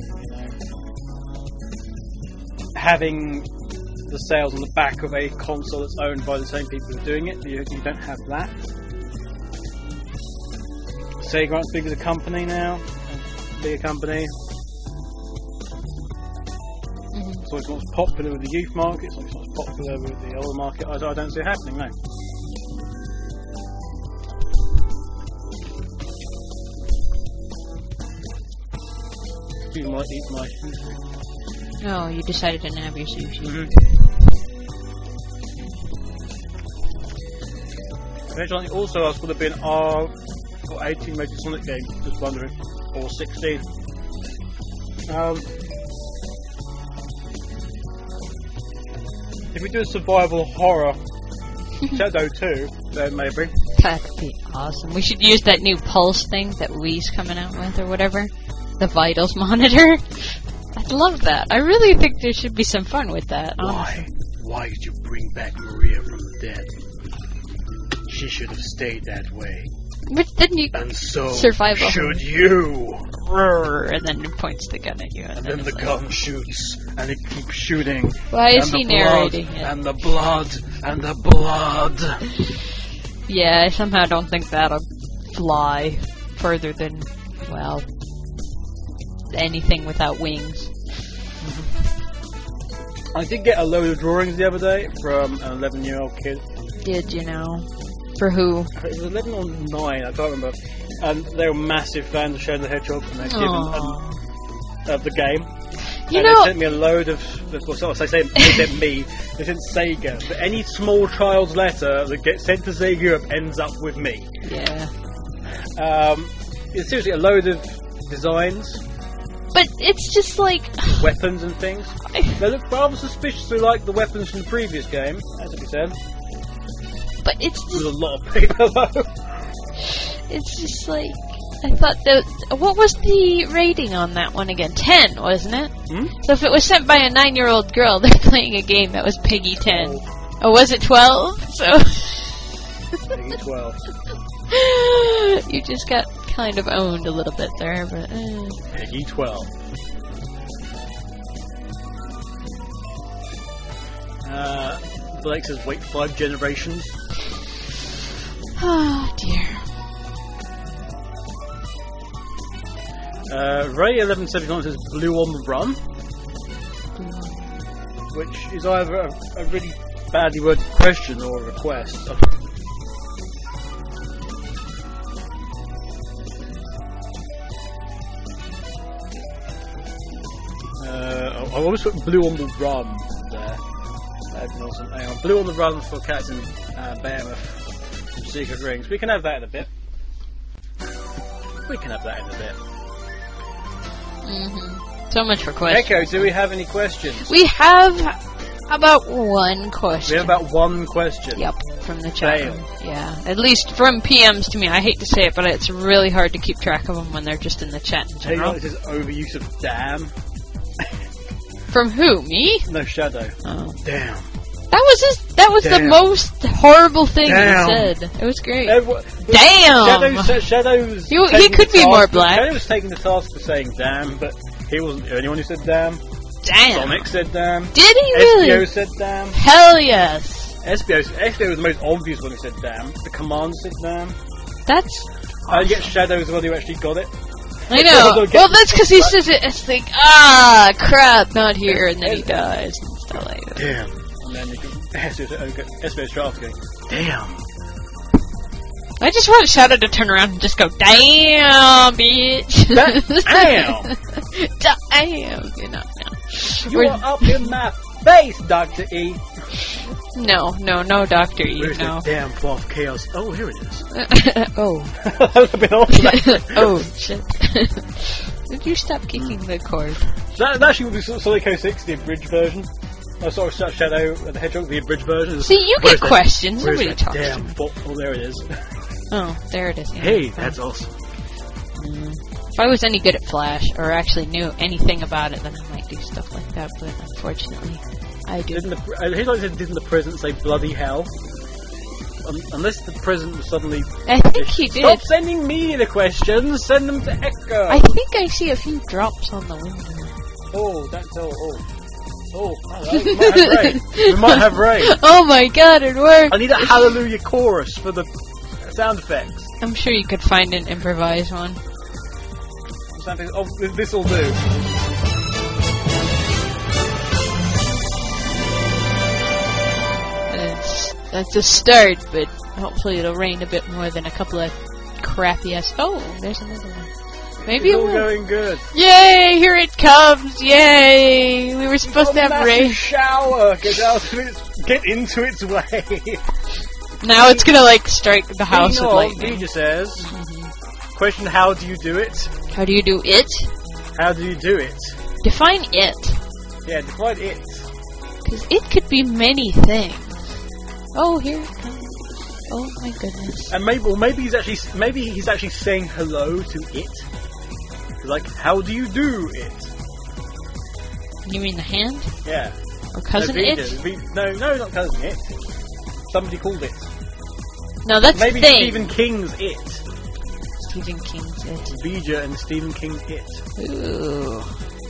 having the sales on the back of a console that's owned by the same people who are doing it. You don't have that. Sega aren't as big as a company now. Bigger company. So it's not as popular with the youth market, so it's not as popular with the older market. I don't see it happening, no. You might eat my sushi. Oh, you decided to have your sushi. Mm-hmm. Eventually, also asked, would have been R or 18 major Sonic games, just wondering, or 16. If we do a survival horror Shadow 2, then maybe. That'd be awesome. We should use that new Pulse thing that Wii's coming out with, or whatever. The Vitals monitor. I'd love that. I really think there should be some fun with that. Why did you bring back Maria from the dead? She should have stayed that way. But then you... And so survival should you. And then it points the gun at you. And then the gun shoots, and it keeps shooting. Why is he narrating it? And the blood, and the blood. Yeah, I somehow don't think that'll fly further than, well, anything without wings. I did get a load of drawings the other day from an 11-year-old kid. Did you know? For who? It was 11 or 9, I can't remember. And they were massive fans of Shadow the Hedgehog, and they given the game. They sent me a load of... Well, they sent me. They sent Sega. But any small child's letter that gets sent to Sega Europe ends up with me. Yeah. It's seriously a load of designs. But it's just like... weapons and things. They look rather suspiciously like the weapons from the previous game, as to be said. But it's just... There's a lot of paper, though. It's just like... I thought that... What was the rating on that one again? 10, wasn't it? So if it was sent by a 9-year-old girl, they're playing a game that was Peggy 10. Oh, was it 12? So... Peggy 12. You just got kind of owned a little bit there, but... Peggy 12. Blake says, wait 5 generations. Oh, dear. Ray1179 says, Blue on the Run. Which is either a really badly worded question or a request. I always put Blue on the Run there. That'd be awesome. Hang on. Blue on the Run for Captain Behemoth from Secret Rings. We can have that in a bit. So much for questions. Echo, do we have any questions? We have about one question. We have about one question. Yep, from the chat Damn. room. Yeah, at least from PMs to me. I hate to say it, but it's really hard to keep track of them when they're just in the chat in Hey, general. this is overuse of damn. From who? Me? No, Shadow. Oh. Damn. That was the Damn. most horrible thing Damn. he said. It was great. Damn! Damn! Shadow's He taking could the be task- more black. Shadow was taking the task for saying damn, but he wasn't the only one who said damn. Damn! Sonic said damn. Did he really? SBO said damn. Hell yes! SBO was the most obvious one who said damn. The command said damn. That's... Yet Shadow is the one who actually got it. I know. Well, that's because he says it. It's like, crap, not here, and then he dies and stuff like that. Damn. And then you can SBO's draft going, damn. I just want Shadow to turn around and just go, damn, bitch. Damn! Damn. You know, no. You are up in my face, Dr. E. No, Dr. E, Where's no. the damn Cloth Chaos? Oh, here it is. Oh. I've been off that. Oh, shit. Did you stop kicking the cord? That actually would be Sonic 06, the abridged version. I saw Shadow and the Hedgehog, the abridged version. See, you get questions. Where's Nobody that talks damn to me. Oh, there it is. Oh, there it is. Yeah. Hey, that's awesome. If I was any good at Flash, or actually knew anything about it, then I might do stuff like that, but unfortunately, I do. Didn't the president say bloody hell? Unless the president was suddenly... I think he did. Stop sending me the questions, send them to Echo! I think I see a few drops on the window. Oh, that's all. Oh, we might have rain. We might have rain. Oh my god, it worked! I need a hallelujah chorus for the sound effects. I'm sure you could find an improvised one. Oh, this'll do. That's a start, but hopefully it'll rain a bit more than a couple of crappy ass. Oh, there's another one. Maybe It's it all will. going good. Yay! Here it comes! Yay! We were supposed to have rain. Shower. Get into its way. Now it's gonna strike the house with lightning. Deja says. Question: how do you do it? How do you do it? How do you do it? Define it. Yeah, define it. Because it could be many things. Oh, here it comes. Oh my goodness. And maybe he's actually saying hello to it. Like, how do you do it? You mean the hand? Yeah. Or cousin it? No, not cousin it. Somebody called it. No, that's Maybe thing. Stephen King's it. Stephen King's it. Vija and Stephen King's it. Ooh.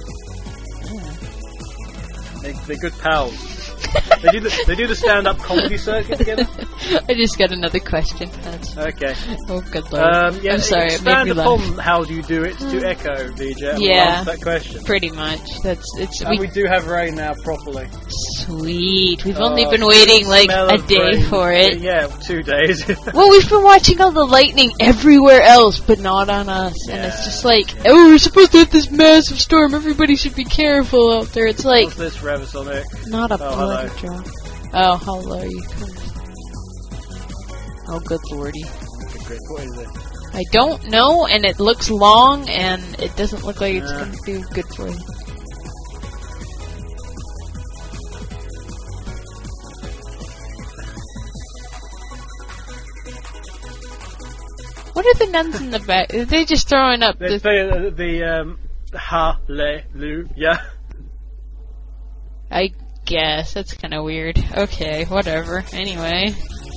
They're good pals. they do the stand-up comedy circuit together. I just got another question. Okay. Oh, good lord. Yeah, I'm sorry, it made expand me upon laugh. how do you do it to Echo, Vija. and we'll Yeah. answer that question. Pretty much. And we do have rain now properly. Sweet. We've only been Oh, waiting smell a of day rain. for it. Yeah, 2 days. Well, we've been watching all the lightning everywhere else, but not on us. And it's just oh, we're supposed to hit this massive storm. Everybody should be careful out there. It's What's this, Ravasonic? not a Oh, bloody hello. drop. Oh, hello, you come. Oh, good lordy. Good. What is it? I don't know, and it looks long, and it doesn't look like it's going to do good for you. What are the nuns in the back? Are they just throwing up Let's play the hallelujah. I guess. That's kind of weird. Okay, whatever. Anyway.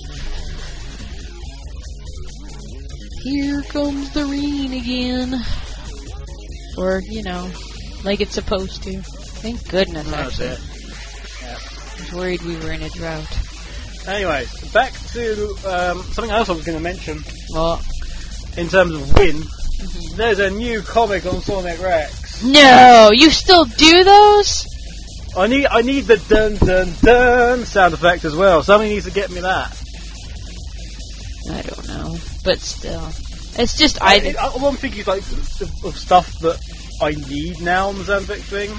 Here comes the rain again. Or, like it's supposed to. Thank goodness, That's actually. it. I was worried we were in a drought. Anyway, back to something else I was going to mention. Well, In terms of win, there's a new comic on Sonic Rex. no! You still do those? I need the dun dun dun sound effect as well. Somebody needs to get me that. I don't know. But still. It's just I'm thinking of stuff that I need now on the sound effect thing.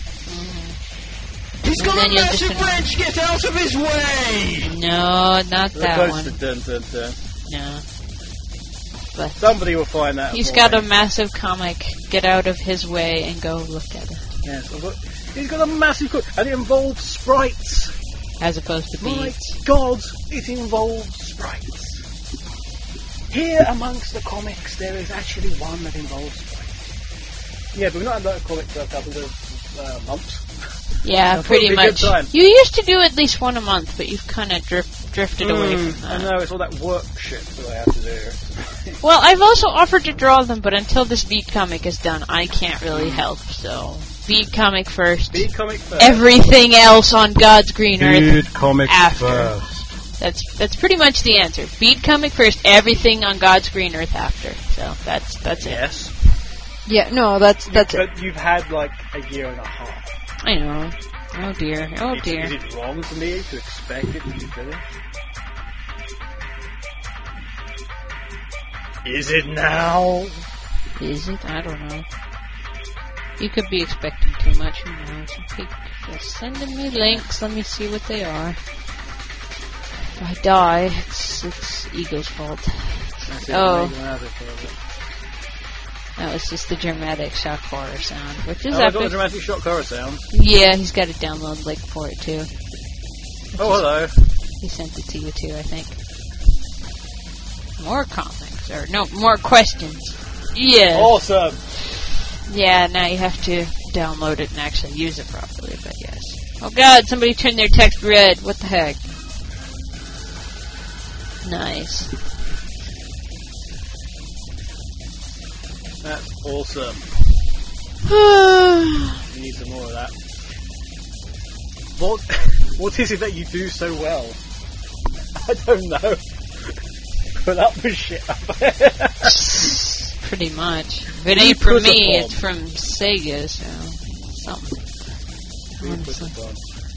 He's And got then a you'll just massive wrench! Get out of his way! No, not that Close one. to dun dun dun. No. but Somebody will find that. he's got a massive comic. Get out of his way and go look at it. Yes, he's got a massive comic, and it involves sprites. As opposed to My beads. God, it involves sprites. Here amongst the comics, there is actually one that involves sprites. Yeah, but we've not had that comic for a couple of months. Yeah, That'll pretty be a good much. time. You used to do at least one a month, but you've kind of drifted away from I that. know, it's all that work shit that I have to do. Well, I've also offered to draw them, but until this bead comic is done, I can't really help, so... Bead comic first. Bead comic first. Everything else on God's green earth Bead comic after. first. That's pretty much the answer. Bead comic first, everything on God's green earth after. So that's it. Yes. Yeah, no, that's it. But you've had like a year and a half. I know. Oh dear. Oh dear. Is it wrong for me to expect it to be finished? Is it now? Is it? I don't know. You could be expecting too much. Who knows? Okay, just sending me links. Let me see what they are. If I die, it's Ego's fault. Oh. That was just the dramatic shock horror sound, which is I got epic. a dramatic shock horror sound. Yeah, he's got a download link for it too. Oh, hello. He sent it to you too, I think. More comics, or no, more questions. Yeah. Awesome. Yeah, now you have to download it and actually use it properly, but yes. Oh god, somebody turned their text red. What the heck? Nice. That's awesome. You need some more of that. What is it that you do so well? I don't know. Put up with shit up there. Pretty much. If it ain't from me, it's from Sega, so something. Honestly.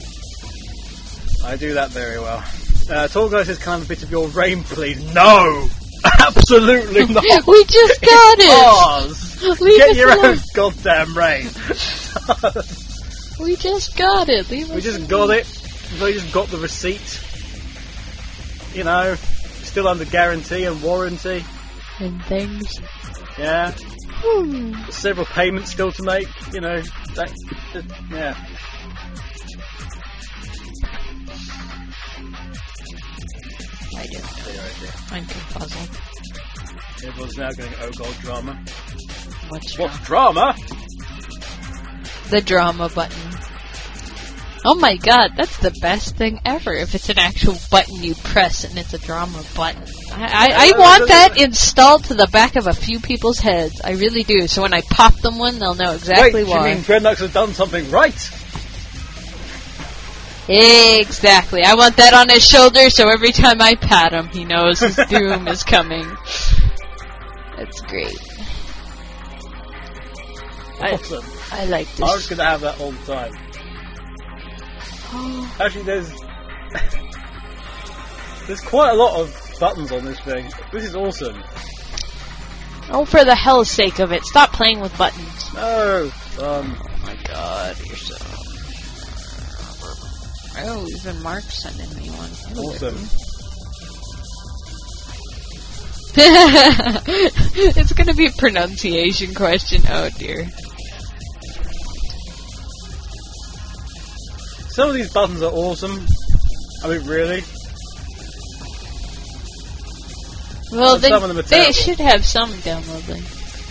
I do that very well. Tall Guy says, can I have a bit of your rain, please? No! Absolutely not! We just got it! Ours. Leave Get us your alone. own goddamn rain! We just got it. Leave We us just alone. got it. We just got the receipt. You know, still under guarantee and warranty. And things. Yeah. Several payments still to make. You know, yeah. I don't know. I'm puzzled. Everyone's now going, oh god, drama. What's What drama? the drama button? Oh my god, that's the best thing ever. If it's an actual button you press and it's a drama button. I want that installed to the back of a few people's heads. I really do. So when I pop them one, they'll know exactly Wait, why. you mean Dreadnoughts has done something right? Exactly. I want that on his shoulder so every time I pat him, he knows his doom is coming. That's great. Awesome. I like I was this. going to have that all the time. Actually, there's quite a lot of buttons on this thing. This is awesome. Oh, for the hell's sake of it, stop playing with buttons. No, Oh my god, you're so... Oh, even Mark's sending me one. awesome. It's gonna be a pronunciation question. Oh dear. Some of these buttons are awesome. I mean, really. Well, And some of them are they terrible. should have some download link.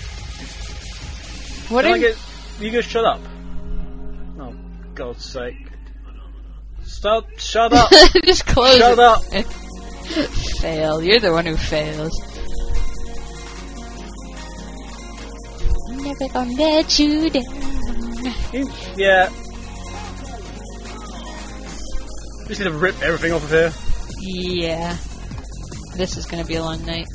What Can I if- get... You guys shut up. Oh, God's sake. Shut up. Just close Shut it. up. Fail. You're the one who fails. I'm never gonna let you down. Yeah. Just need to rip everything off of here. Yeah. This is gonna be a long night.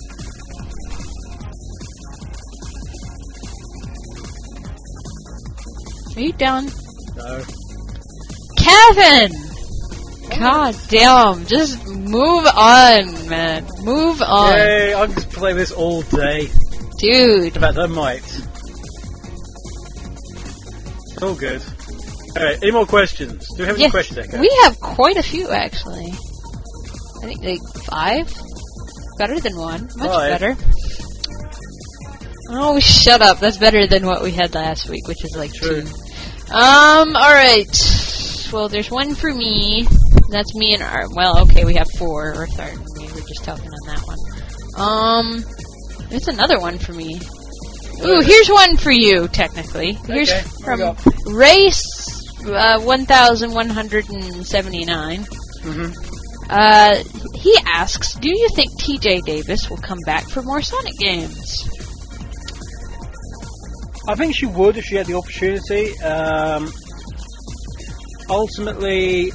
Are you done? No. Kevin! God damn, just move on, man. Move on. Yay, I can just play this all day. Dude. In fact, I might. It's all good. Alright, any more questions? Do we have any Yeah, questions, Echo? we have quite a few, actually. I think like 5? Better than 1. Much 5. better. Oh, shut up. That's better than what we had last week, which is like True. 2. Alright. Well, there's one for me. That's me and well, okay, we have 4. Or sorry, we were just talking on that one. There's another one for me. Ooh, here's one for you, technically. Here's Okay, from here Race 1179. Mm-hmm. He asks, do you think TJ Davis will come back for more Sonic games? I think she would if she had the opportunity. Ultimately,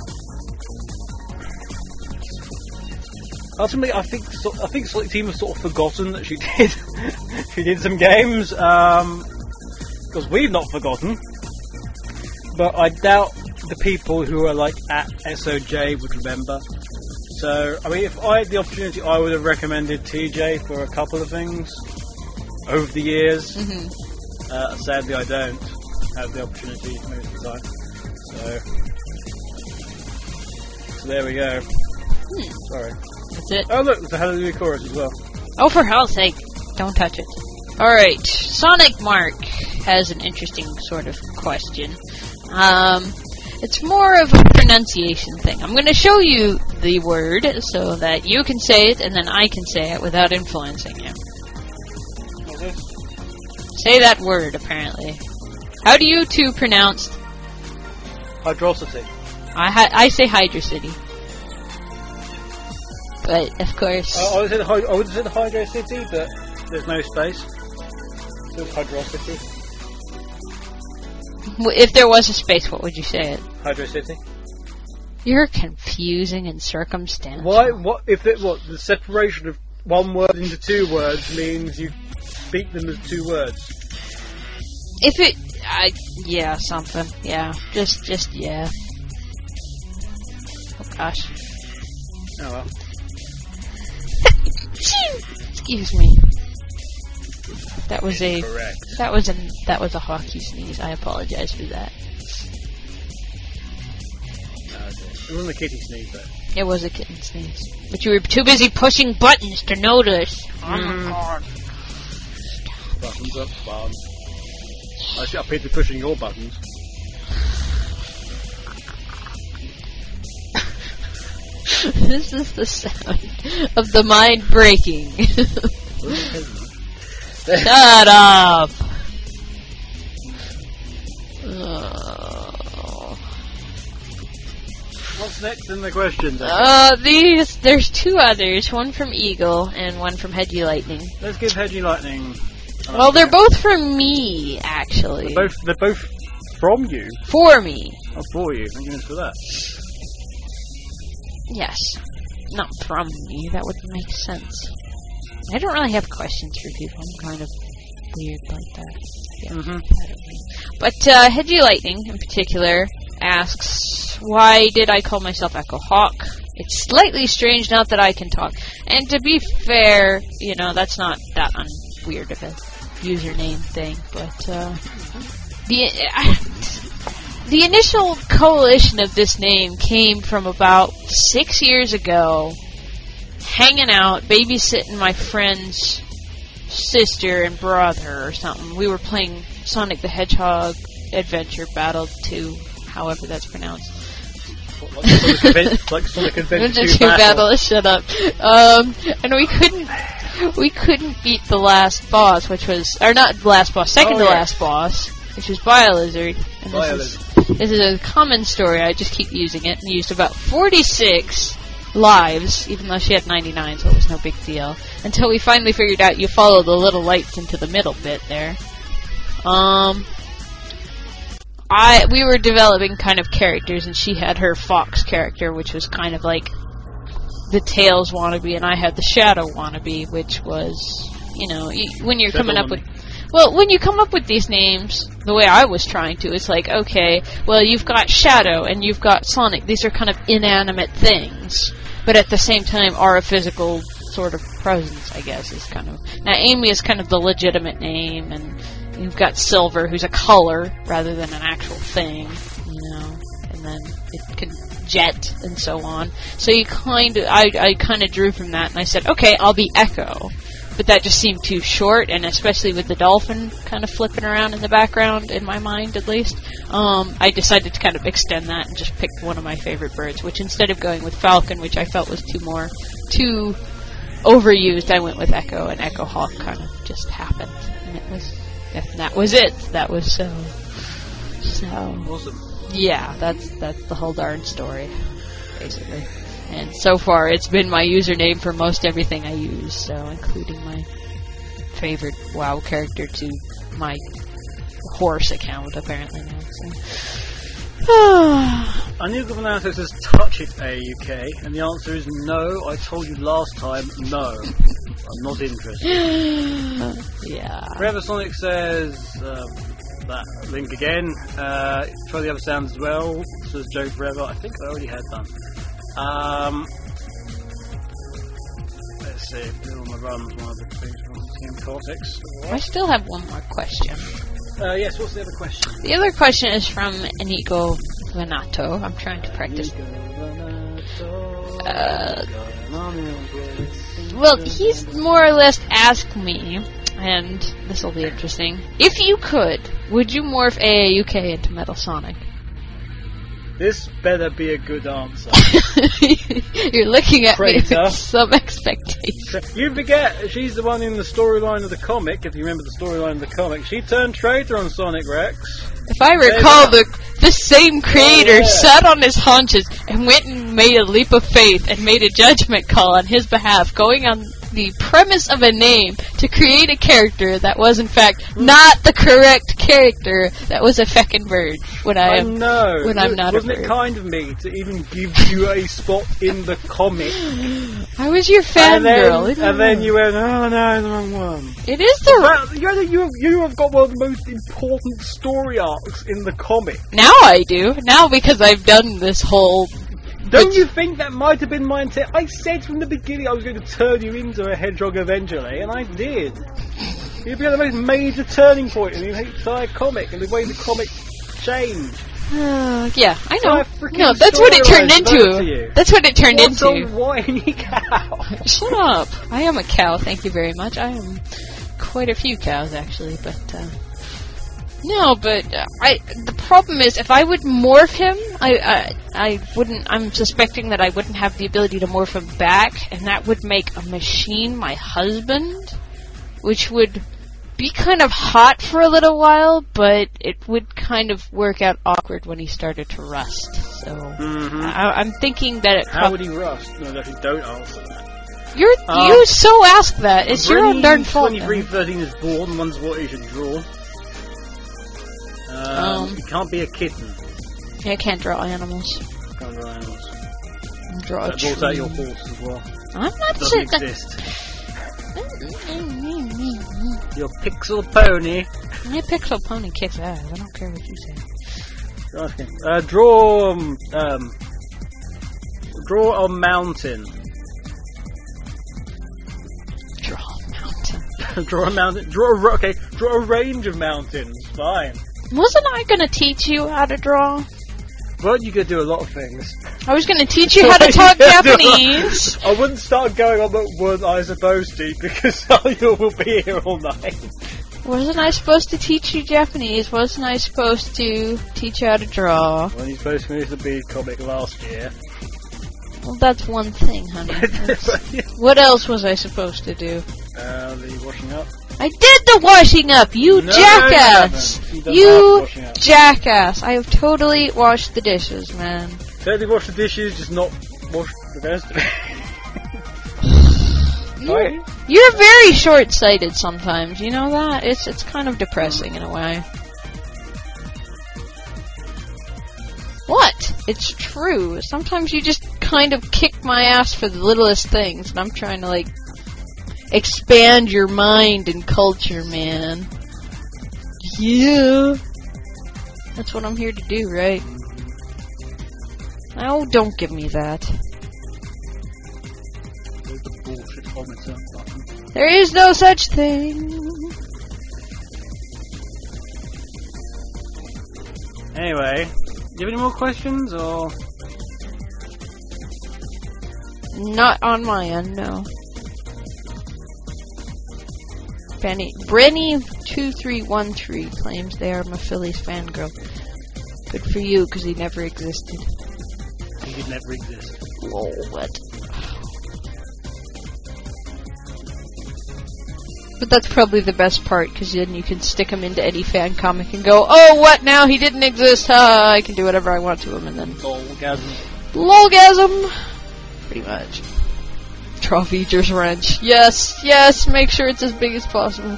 I think Sonic Team has sort of forgotten that she did some games, because we've not forgotten. But I doubt the people who are like at SOJ would remember. So, I mean, if I had the opportunity, I would have recommended TJ for a couple of things over the years. Mm-hmm. Sadly, I don't have the opportunity most of the time. So there we go. Sorry. That's it. Oh look, there's a Hallelujah chorus as well. Oh, for hell's sake. Don't touch it. Alright. Sonic Mark has an interesting sort of question. It's more of a pronunciation thing. I'm going to show you the word so that you can say it and then I can say it without influencing you. What's this? Say that word, apparently. How do you two pronounce... Hydrocity. I say Hydro City. But, of course... I would say the Hydro City, but there's no space. So it's Hydrocity. If there was a space, what would you say it? Hydro City. You're confusing and circumstantial. Why? What? The separation of one word into 2 words means you speak them as 2 words? If it... yeah, something. Yeah. Just, yeah. Oh, gosh. Oh well. Excuse me. That was Correct. that was a hockey sneeze. I apologize for that. It wasn't a kitty sneeze though. It was a kitten sneeze. But you were too busy pushing buttons to notice. Oh my god. Buttons up, bum. I should have been pushing your buttons. This is the sound of the mind breaking. Shut up! What's next in the question then? There's 2 others, one from Eagle and one from Hedgie Lightning. Let's give Hedgie Lightning. Well, they're both from me, actually. They're both from you. For me. Oh, for you. Thank goodness for that. Yes. Not from me, that wouldn't make sense. I don't really have questions for people. I'm kind of weird like that. Yeah, Mm-hmm. I don't know. But Hedgie Lightning, in particular, asks, why did I call myself Echo Hawk? It's slightly strange now that I can talk. And to be fair, that's not that weird of a username thing. But the initial coalition of this name came from about 6 years ago, hanging out, babysitting my friend's sister and brother or something. We were playing Sonic the Hedgehog Adventure Battle 2, however that's pronounced. Like Sonic Adventure 2 Battle. Battle. Shut up. And we couldn't beat the last boss, which was, or not the last boss, second to last boss, which was BioLizard. And this is a common story. I just keep using it, and used about 46 lives, even though she had 99, so it was no big deal. Until we finally figured out you follow the little lights into the middle bit there. We were developing kind of characters, and she had her Fox character, which was kind of like the Tails wannabe, and I had the Shadow wannabe, which was, when you're coming up with... Well, when you come up with these names, the way I was trying to, it's like, okay, well, you've got Shadow and you've got Sonic. These are kind of inanimate things, but at the same time are a physical sort of presence, I guess, is kind of... Now, Amy is kind of the legitimate name, and you've got Silver, who's a color rather than an actual thing, and then it can jet and so on. So I kind of drew from that, and I said, okay, I'll be Echo. but that just seemed too short, and especially with the dolphin kind of flipping around in the background, in my mind at least, I decided to kind of extend that and just picked one of my favorite birds, which instead of going with falcon, which I felt was too overused, I went with echo, and echo hawk kind of just happened, and that was it. That was so Awesome. yeah, that's the whole darn story, basically. And so far, it's been my username for most everything I use, so including my favorite WoW character to my horse account, apparently now. So. I knew the one out there says touch it AUK, and the answer is no. I told you last time, no. I'm not interested. Yeah. Forever Sonic says that link again. Try the other sounds as well. Says Joe Forever. I think I already had done. Let's see. Bill on the Run was one of the things from Team Cortex. I still have one more question. Yes, what's the other question? The other question is from Eniko Venato. I'm trying to practice. Well, he's more or less asked me, and this will be interesting. If you could, would you morph AAUK into Metal Sonic? This better be a good answer. You're looking at me Traitor. with some expectation. You forget, she's the one in the storyline of the comic, if you remember the storyline of the comic. She turned traitor on Sonic Rex. If I recall, the same creator yeah. sat on his haunches and went and made a leap of faith and made a judgment call on his behalf, going on the premise of a name to create a character that was in fact not the correct character that was a feckin' bird when I know. when I'm not a bird. Wasn't it kind of me to even give you a spot in the comic? I was your fangirl. And then you went, oh no, the wrong one. It is the You have got one of the most important story arcs in the comic. Now I do. Now because I've done this whole... Don't you think that might have been my intent? I said from the beginning I was going to turn you into a hedgehog eventually, and I did. You'd be the most major turning point in the entire comic, and the way the comic changed. Yeah, I know. So No, that's what it turned into. You. That's what it turned What's into. a whiny cow? Shut up. I am a cow, thank you very much. I am quite a few cows, actually, but, no, but the problem is, if I would morph him, I wouldn't, I'm suspecting that I wouldn't have the ability to morph him back, and that would make a machine my husband, which would be kind of hot for a little while, but it would kind of work out awkward when he started to rust, so I'm thinking that it How would he rust? No, actually, don't answer that. You so ask that. It's your own darn fault. 2313 is born, wonders what he should draw. He can't be a kitten. Yeah, I can't draw animals. Can't draw animals. Draw a That tree. brought out your horse as well. I'm not Doesn't sure. exist. Your pixel pony. My pixel pony kicks ass. I don't care what you say. Okay. Draw a mountain. Draw a mountain. Draw a mountain. Draw a range of mountains. Fine. Wasn't I going to teach you how to draw? Well, you could do a lot of things. I was going to teach you how to talk Japanese. I wouldn't start going on that word I supposed to, because you will be here all night. Wasn't I supposed to teach you Japanese? Wasn't I supposed to teach you how to draw? When you supposed to finish the Bead comic last year. Well, that's one thing, honey. What else was I supposed to do? The washing up. I did the washing up, you No, jackass! you haven't. You Washing up. jackass! I have totally washed the dishes, man. Totally wash the dishes, just not wash the rest of it. You're very short-sighted sometimes, you know that? It's kind of depressing in a way. What? It's true. Sometimes you just kind of kick my ass for the littlest things, and I'm trying to, like, expand your mind and culture, man. Yeah. That's what I'm here to do, right? Oh, don't give me that. There's the bullshit-ometer button. There is no such thing. Anyway, do you have any more questions, or...? Not on my end, no. Brenny2313 claims they are my Phillies fangirl. Good for you, because he never existed. He did never exist. Lol, what? But that's probably the best part, because then you can stick him into any fan comic and go, oh, what now? He didn't exist. I can do whatever I want to him, and then... LOLgasm! Pretty much. Tropheager's wrench. Yes, yes, make sure it's as big as possible.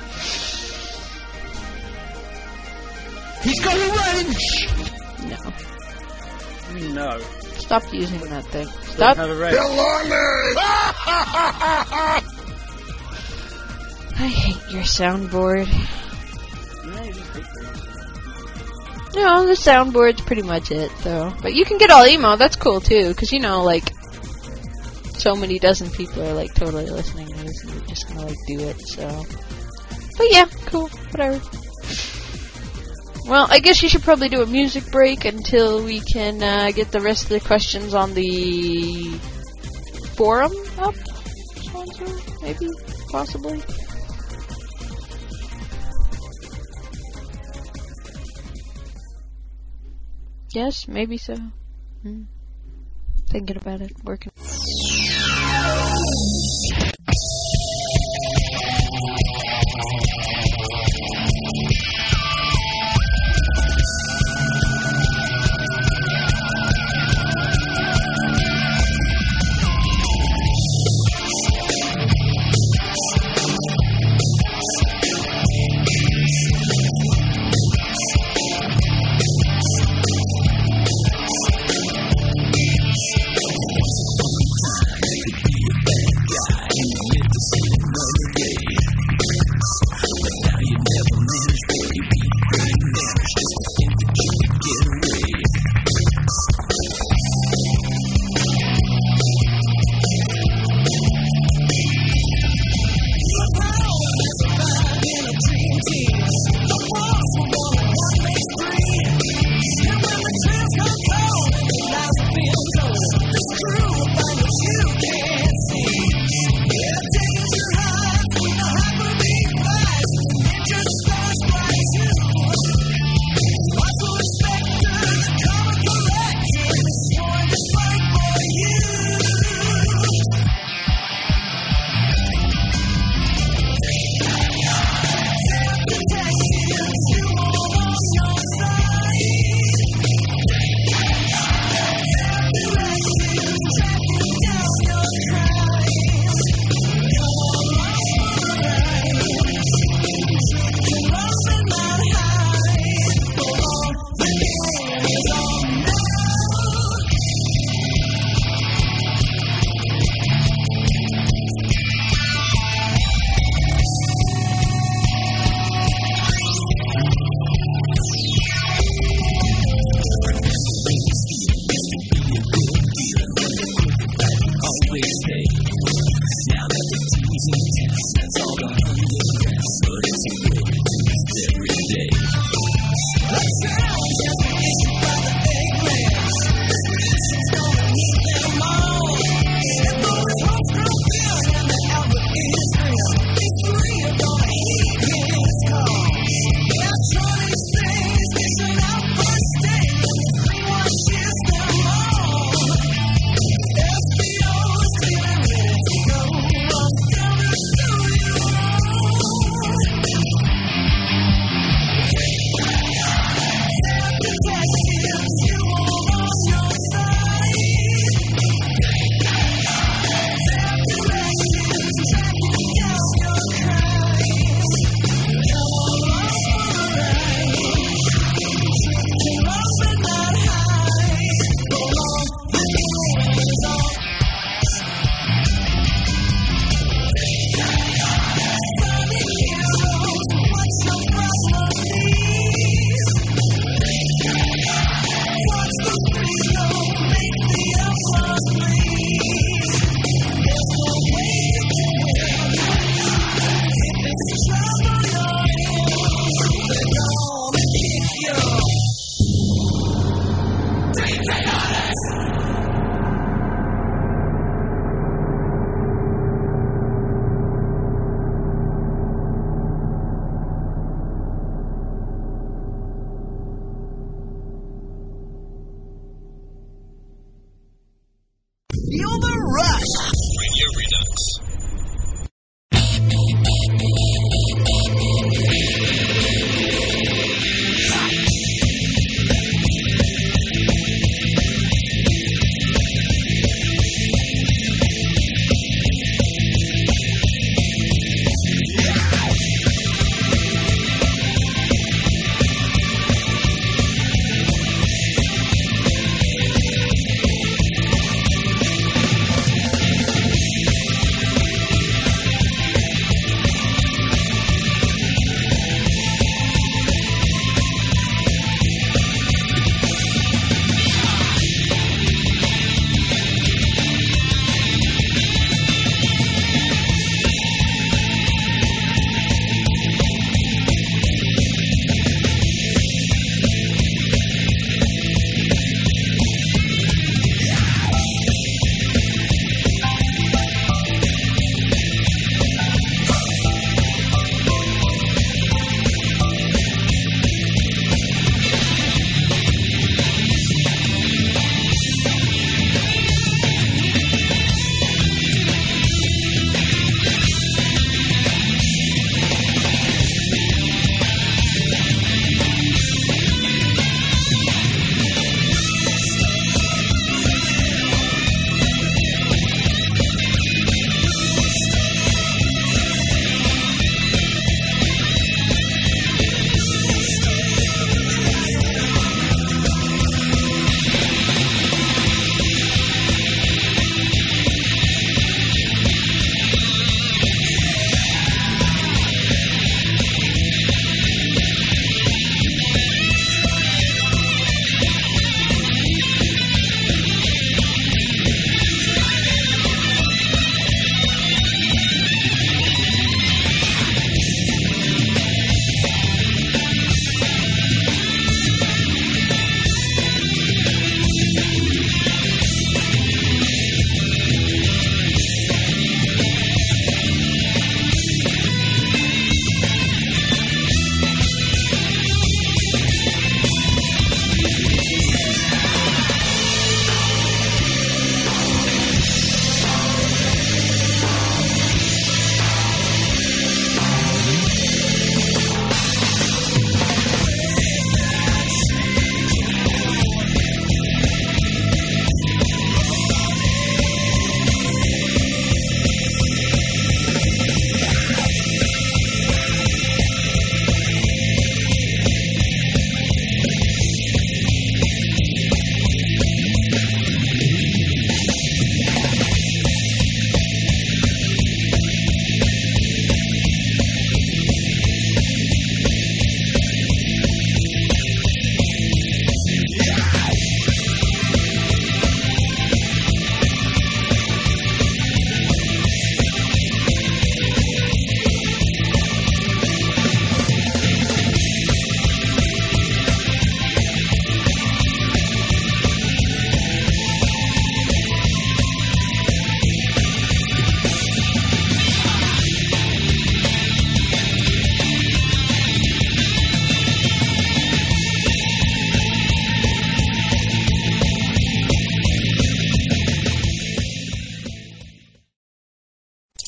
He's got a wrench! No. No. Stop using that thing. Don't Stop. have a wrench. I hate your soundboard. No, you just hate things. No, the soundboard's pretty much it, though. But you can get all emo, that's cool too, because you know, like, so many dozen people are, like, totally listening to this, and you're just gonna, like, do it, so. But yeah, cool, whatever. Well, I guess you should probably do a music break until we can get the rest of the questions on the forum up? Sponsor? Maybe? Possibly? Yes, maybe so. Thinking about it, working.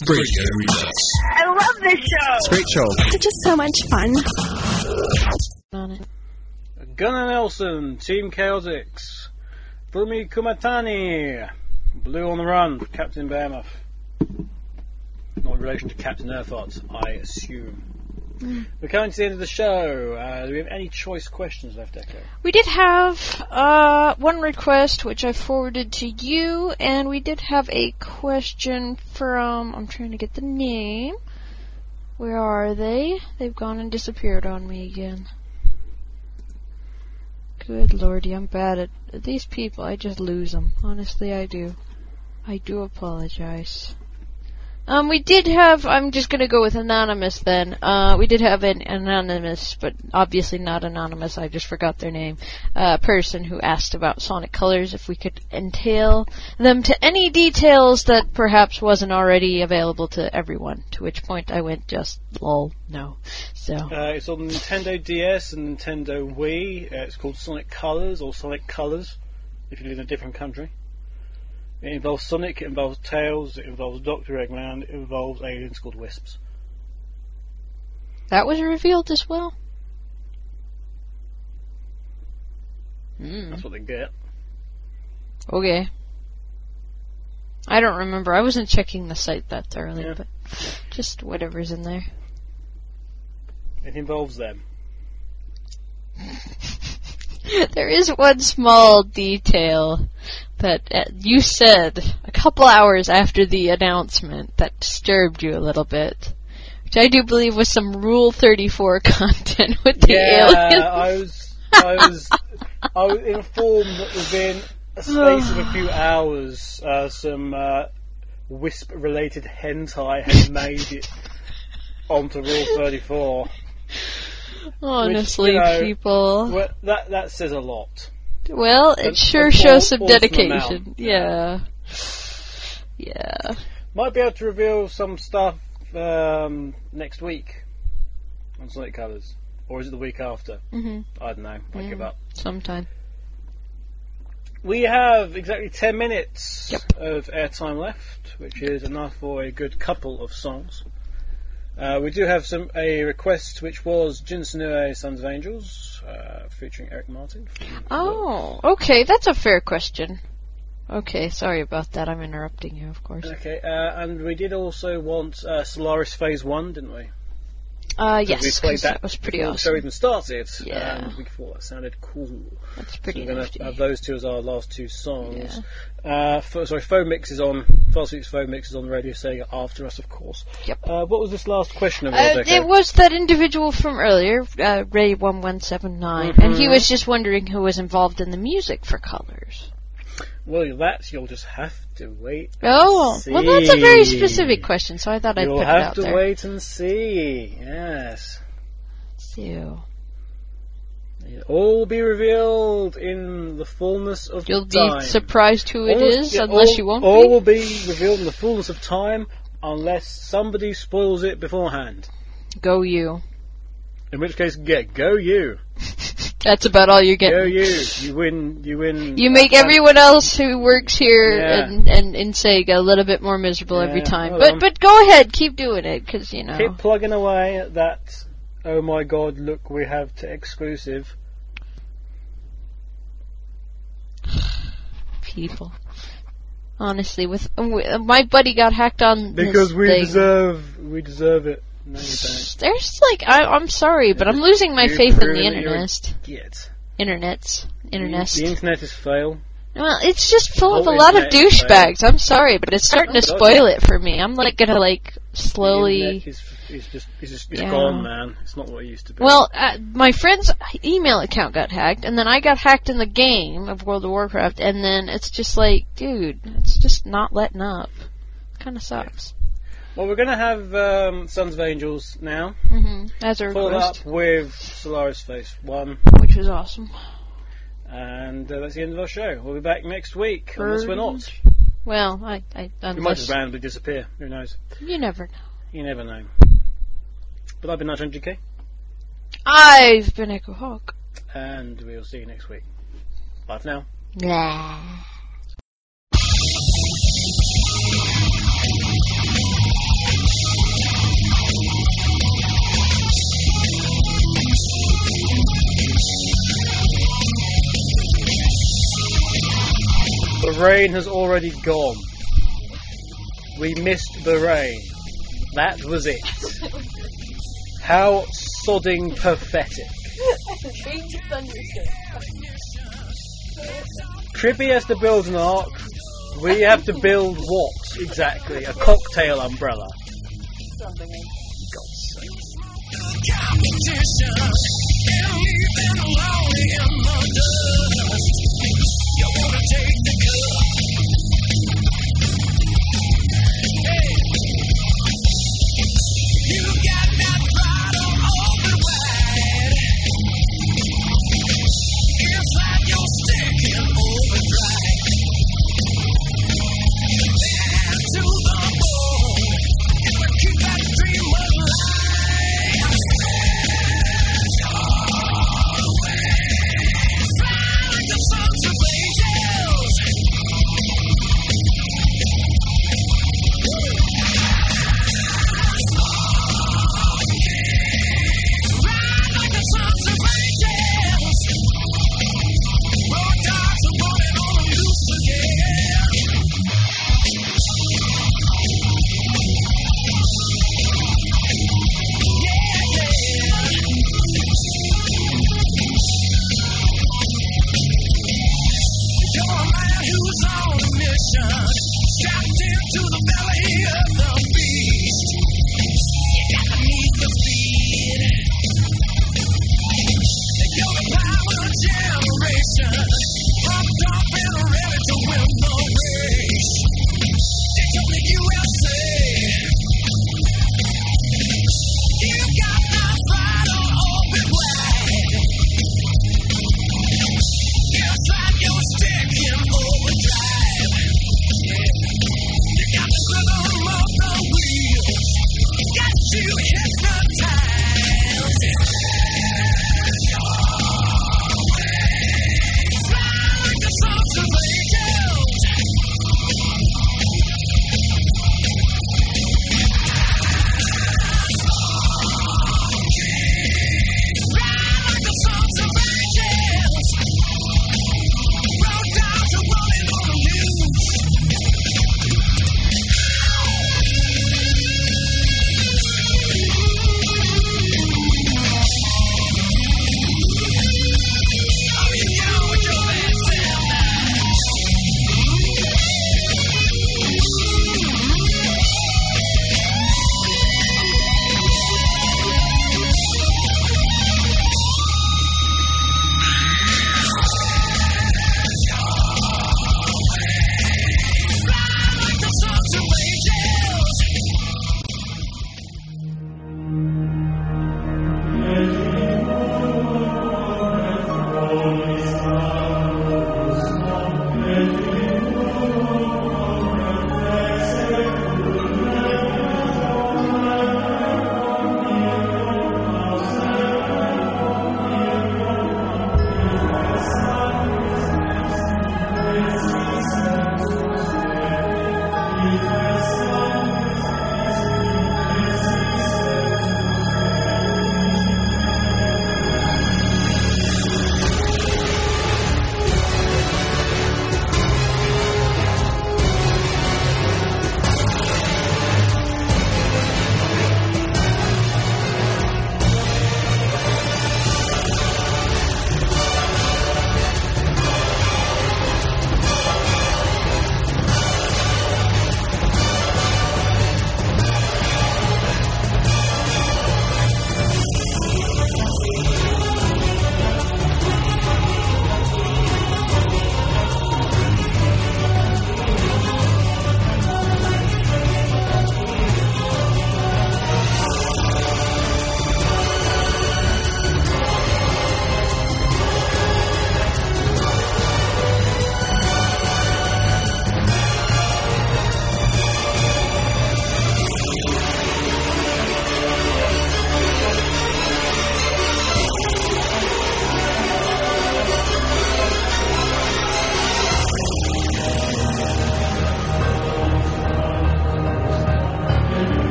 Radio Redux. I love this show. It's a great show. It's just so much fun. On it. Gunnar Nelson, Team Chaotix. Fumi Kumatani, Blue on the Run, Captain Behemoth. Not in relation to Captain Earthart, I assume. We're coming to the end of the show. Do we have any choice questions left, Echo? We did have one request, which I forwarded to you, and we did have a question from... I'm trying to get the name. Where are they? They've gone and disappeared on me again. Good lordy, I'm bad at these people. I just lose them. Honestly, I do. I do apologize. We did have... I'm just going to go with anonymous then. We did have an anonymous, but obviously not anonymous, I just forgot their name, person who asked about Sonic Colors, if we could entail them to any details that perhaps wasn't already available to everyone, to which point I went just, lol, no. So it's on Nintendo DS and Nintendo Wii. It's called Sonic Colors, or Sonic Colors, if you live in a different country. It involves Sonic, it involves Tails, it involves Dr. Eggman, it involves aliens called Wisps. that was revealed as well? That's what they get. Okay. I don't remember. I wasn't checking the site that thoroughly, Yeah. but just whatever's in there. It involves them. There is one small detail that you said a couple hours after the announcement that disturbed you a little bit, which I do believe was some Rule 34 content with the aliens. I was informed that within a space of a few hours, some Wisp-related hentai had made it onto Rule 34. Honestly, which, you know, people. Well, that says a lot. Well, it sure shows some dedication. Yeah. Yeah. Might be able to reveal some stuff next week on Sonic Colors. Or is it the week after? Mm-hmm. I don't know. I give up. Sometime. We have exactly 10 minutes of airtime left, which is enough for a good couple of songs. We do have a request, which was Jin Senue, Sons of Angels, featuring Eric Martin. Oh, okay, that's a fair question. Okay, sorry about that, I'm interrupting you, of course. Okay, and we did also want Solaris Phase 1, didn't we? Yes, we played that was pretty before the show awesome. even started, Yeah. and we thought that sounded cool. That's pretty So we're going nifty. to have those two as our last two songs. Yeah. Faux Mix is on. Fast Week's Faux Mix is on Radio Sega after us, of course. Yep. What was this last question of yours, Echo? It was that individual from earlier, Ray1179, and he was just wondering who was involved in the music for Colors. Well, that you'll just have to wait. Oh, and see. well, that's a very specific question, so I thought I'd You'll put it have out to there. wait and see. Yes. So, It'll all be revealed in the fullness of you'll time. be surprised who it All- is, yeah, unless all- you won't all be. will be revealed in the fullness of time, unless somebody spoils it beforehand. Go you. In which case, go you. That's about all you're Go getting. you. You win. You make everyone else who works here Yeah. and in Sega a little bit more miserable every Yeah, time. well, But go ahead, keep doing it, because, you know. Keep plugging away at that. Oh my god, look, we have to exclusive. People. Honestly, with my buddy got hacked on Because this we thing. deserve it. No, you don't. There's like I'm sorry, but I'm losing my You faith in the ruin your internet. Get. Internet. The internet is fail. Well, it's just full of Oh, a lot of internet is douchebags. I'm sorry, but it's starting to Oh, spoil it for me. I'm like gonna like The slowly. internet is Yeah. gone, man. It's not what it used to be. Well, my friend's email account got hacked, and then I got hacked in the game of World of Warcraft, and then it's just like, dude, it's just not letting up. Kind of sucks. Well, we're going to have Sons of Angels now. As a Followed request, up with Solaris Phase 1. which was awesome. And that's the end of our show. We'll be back next week, unless we're not. Well, We might unless just randomly disappear. Who knows? you never know. You never know. But I've been 900K, I've been Echo Hawk. and we'll see you next week. Bye for now. Nah. rain has already gone. We missed the rain. That was it. How sodding pathetic. Trippy has to build an ark. We have to build what? Exactly. A cocktail umbrella. Strapped into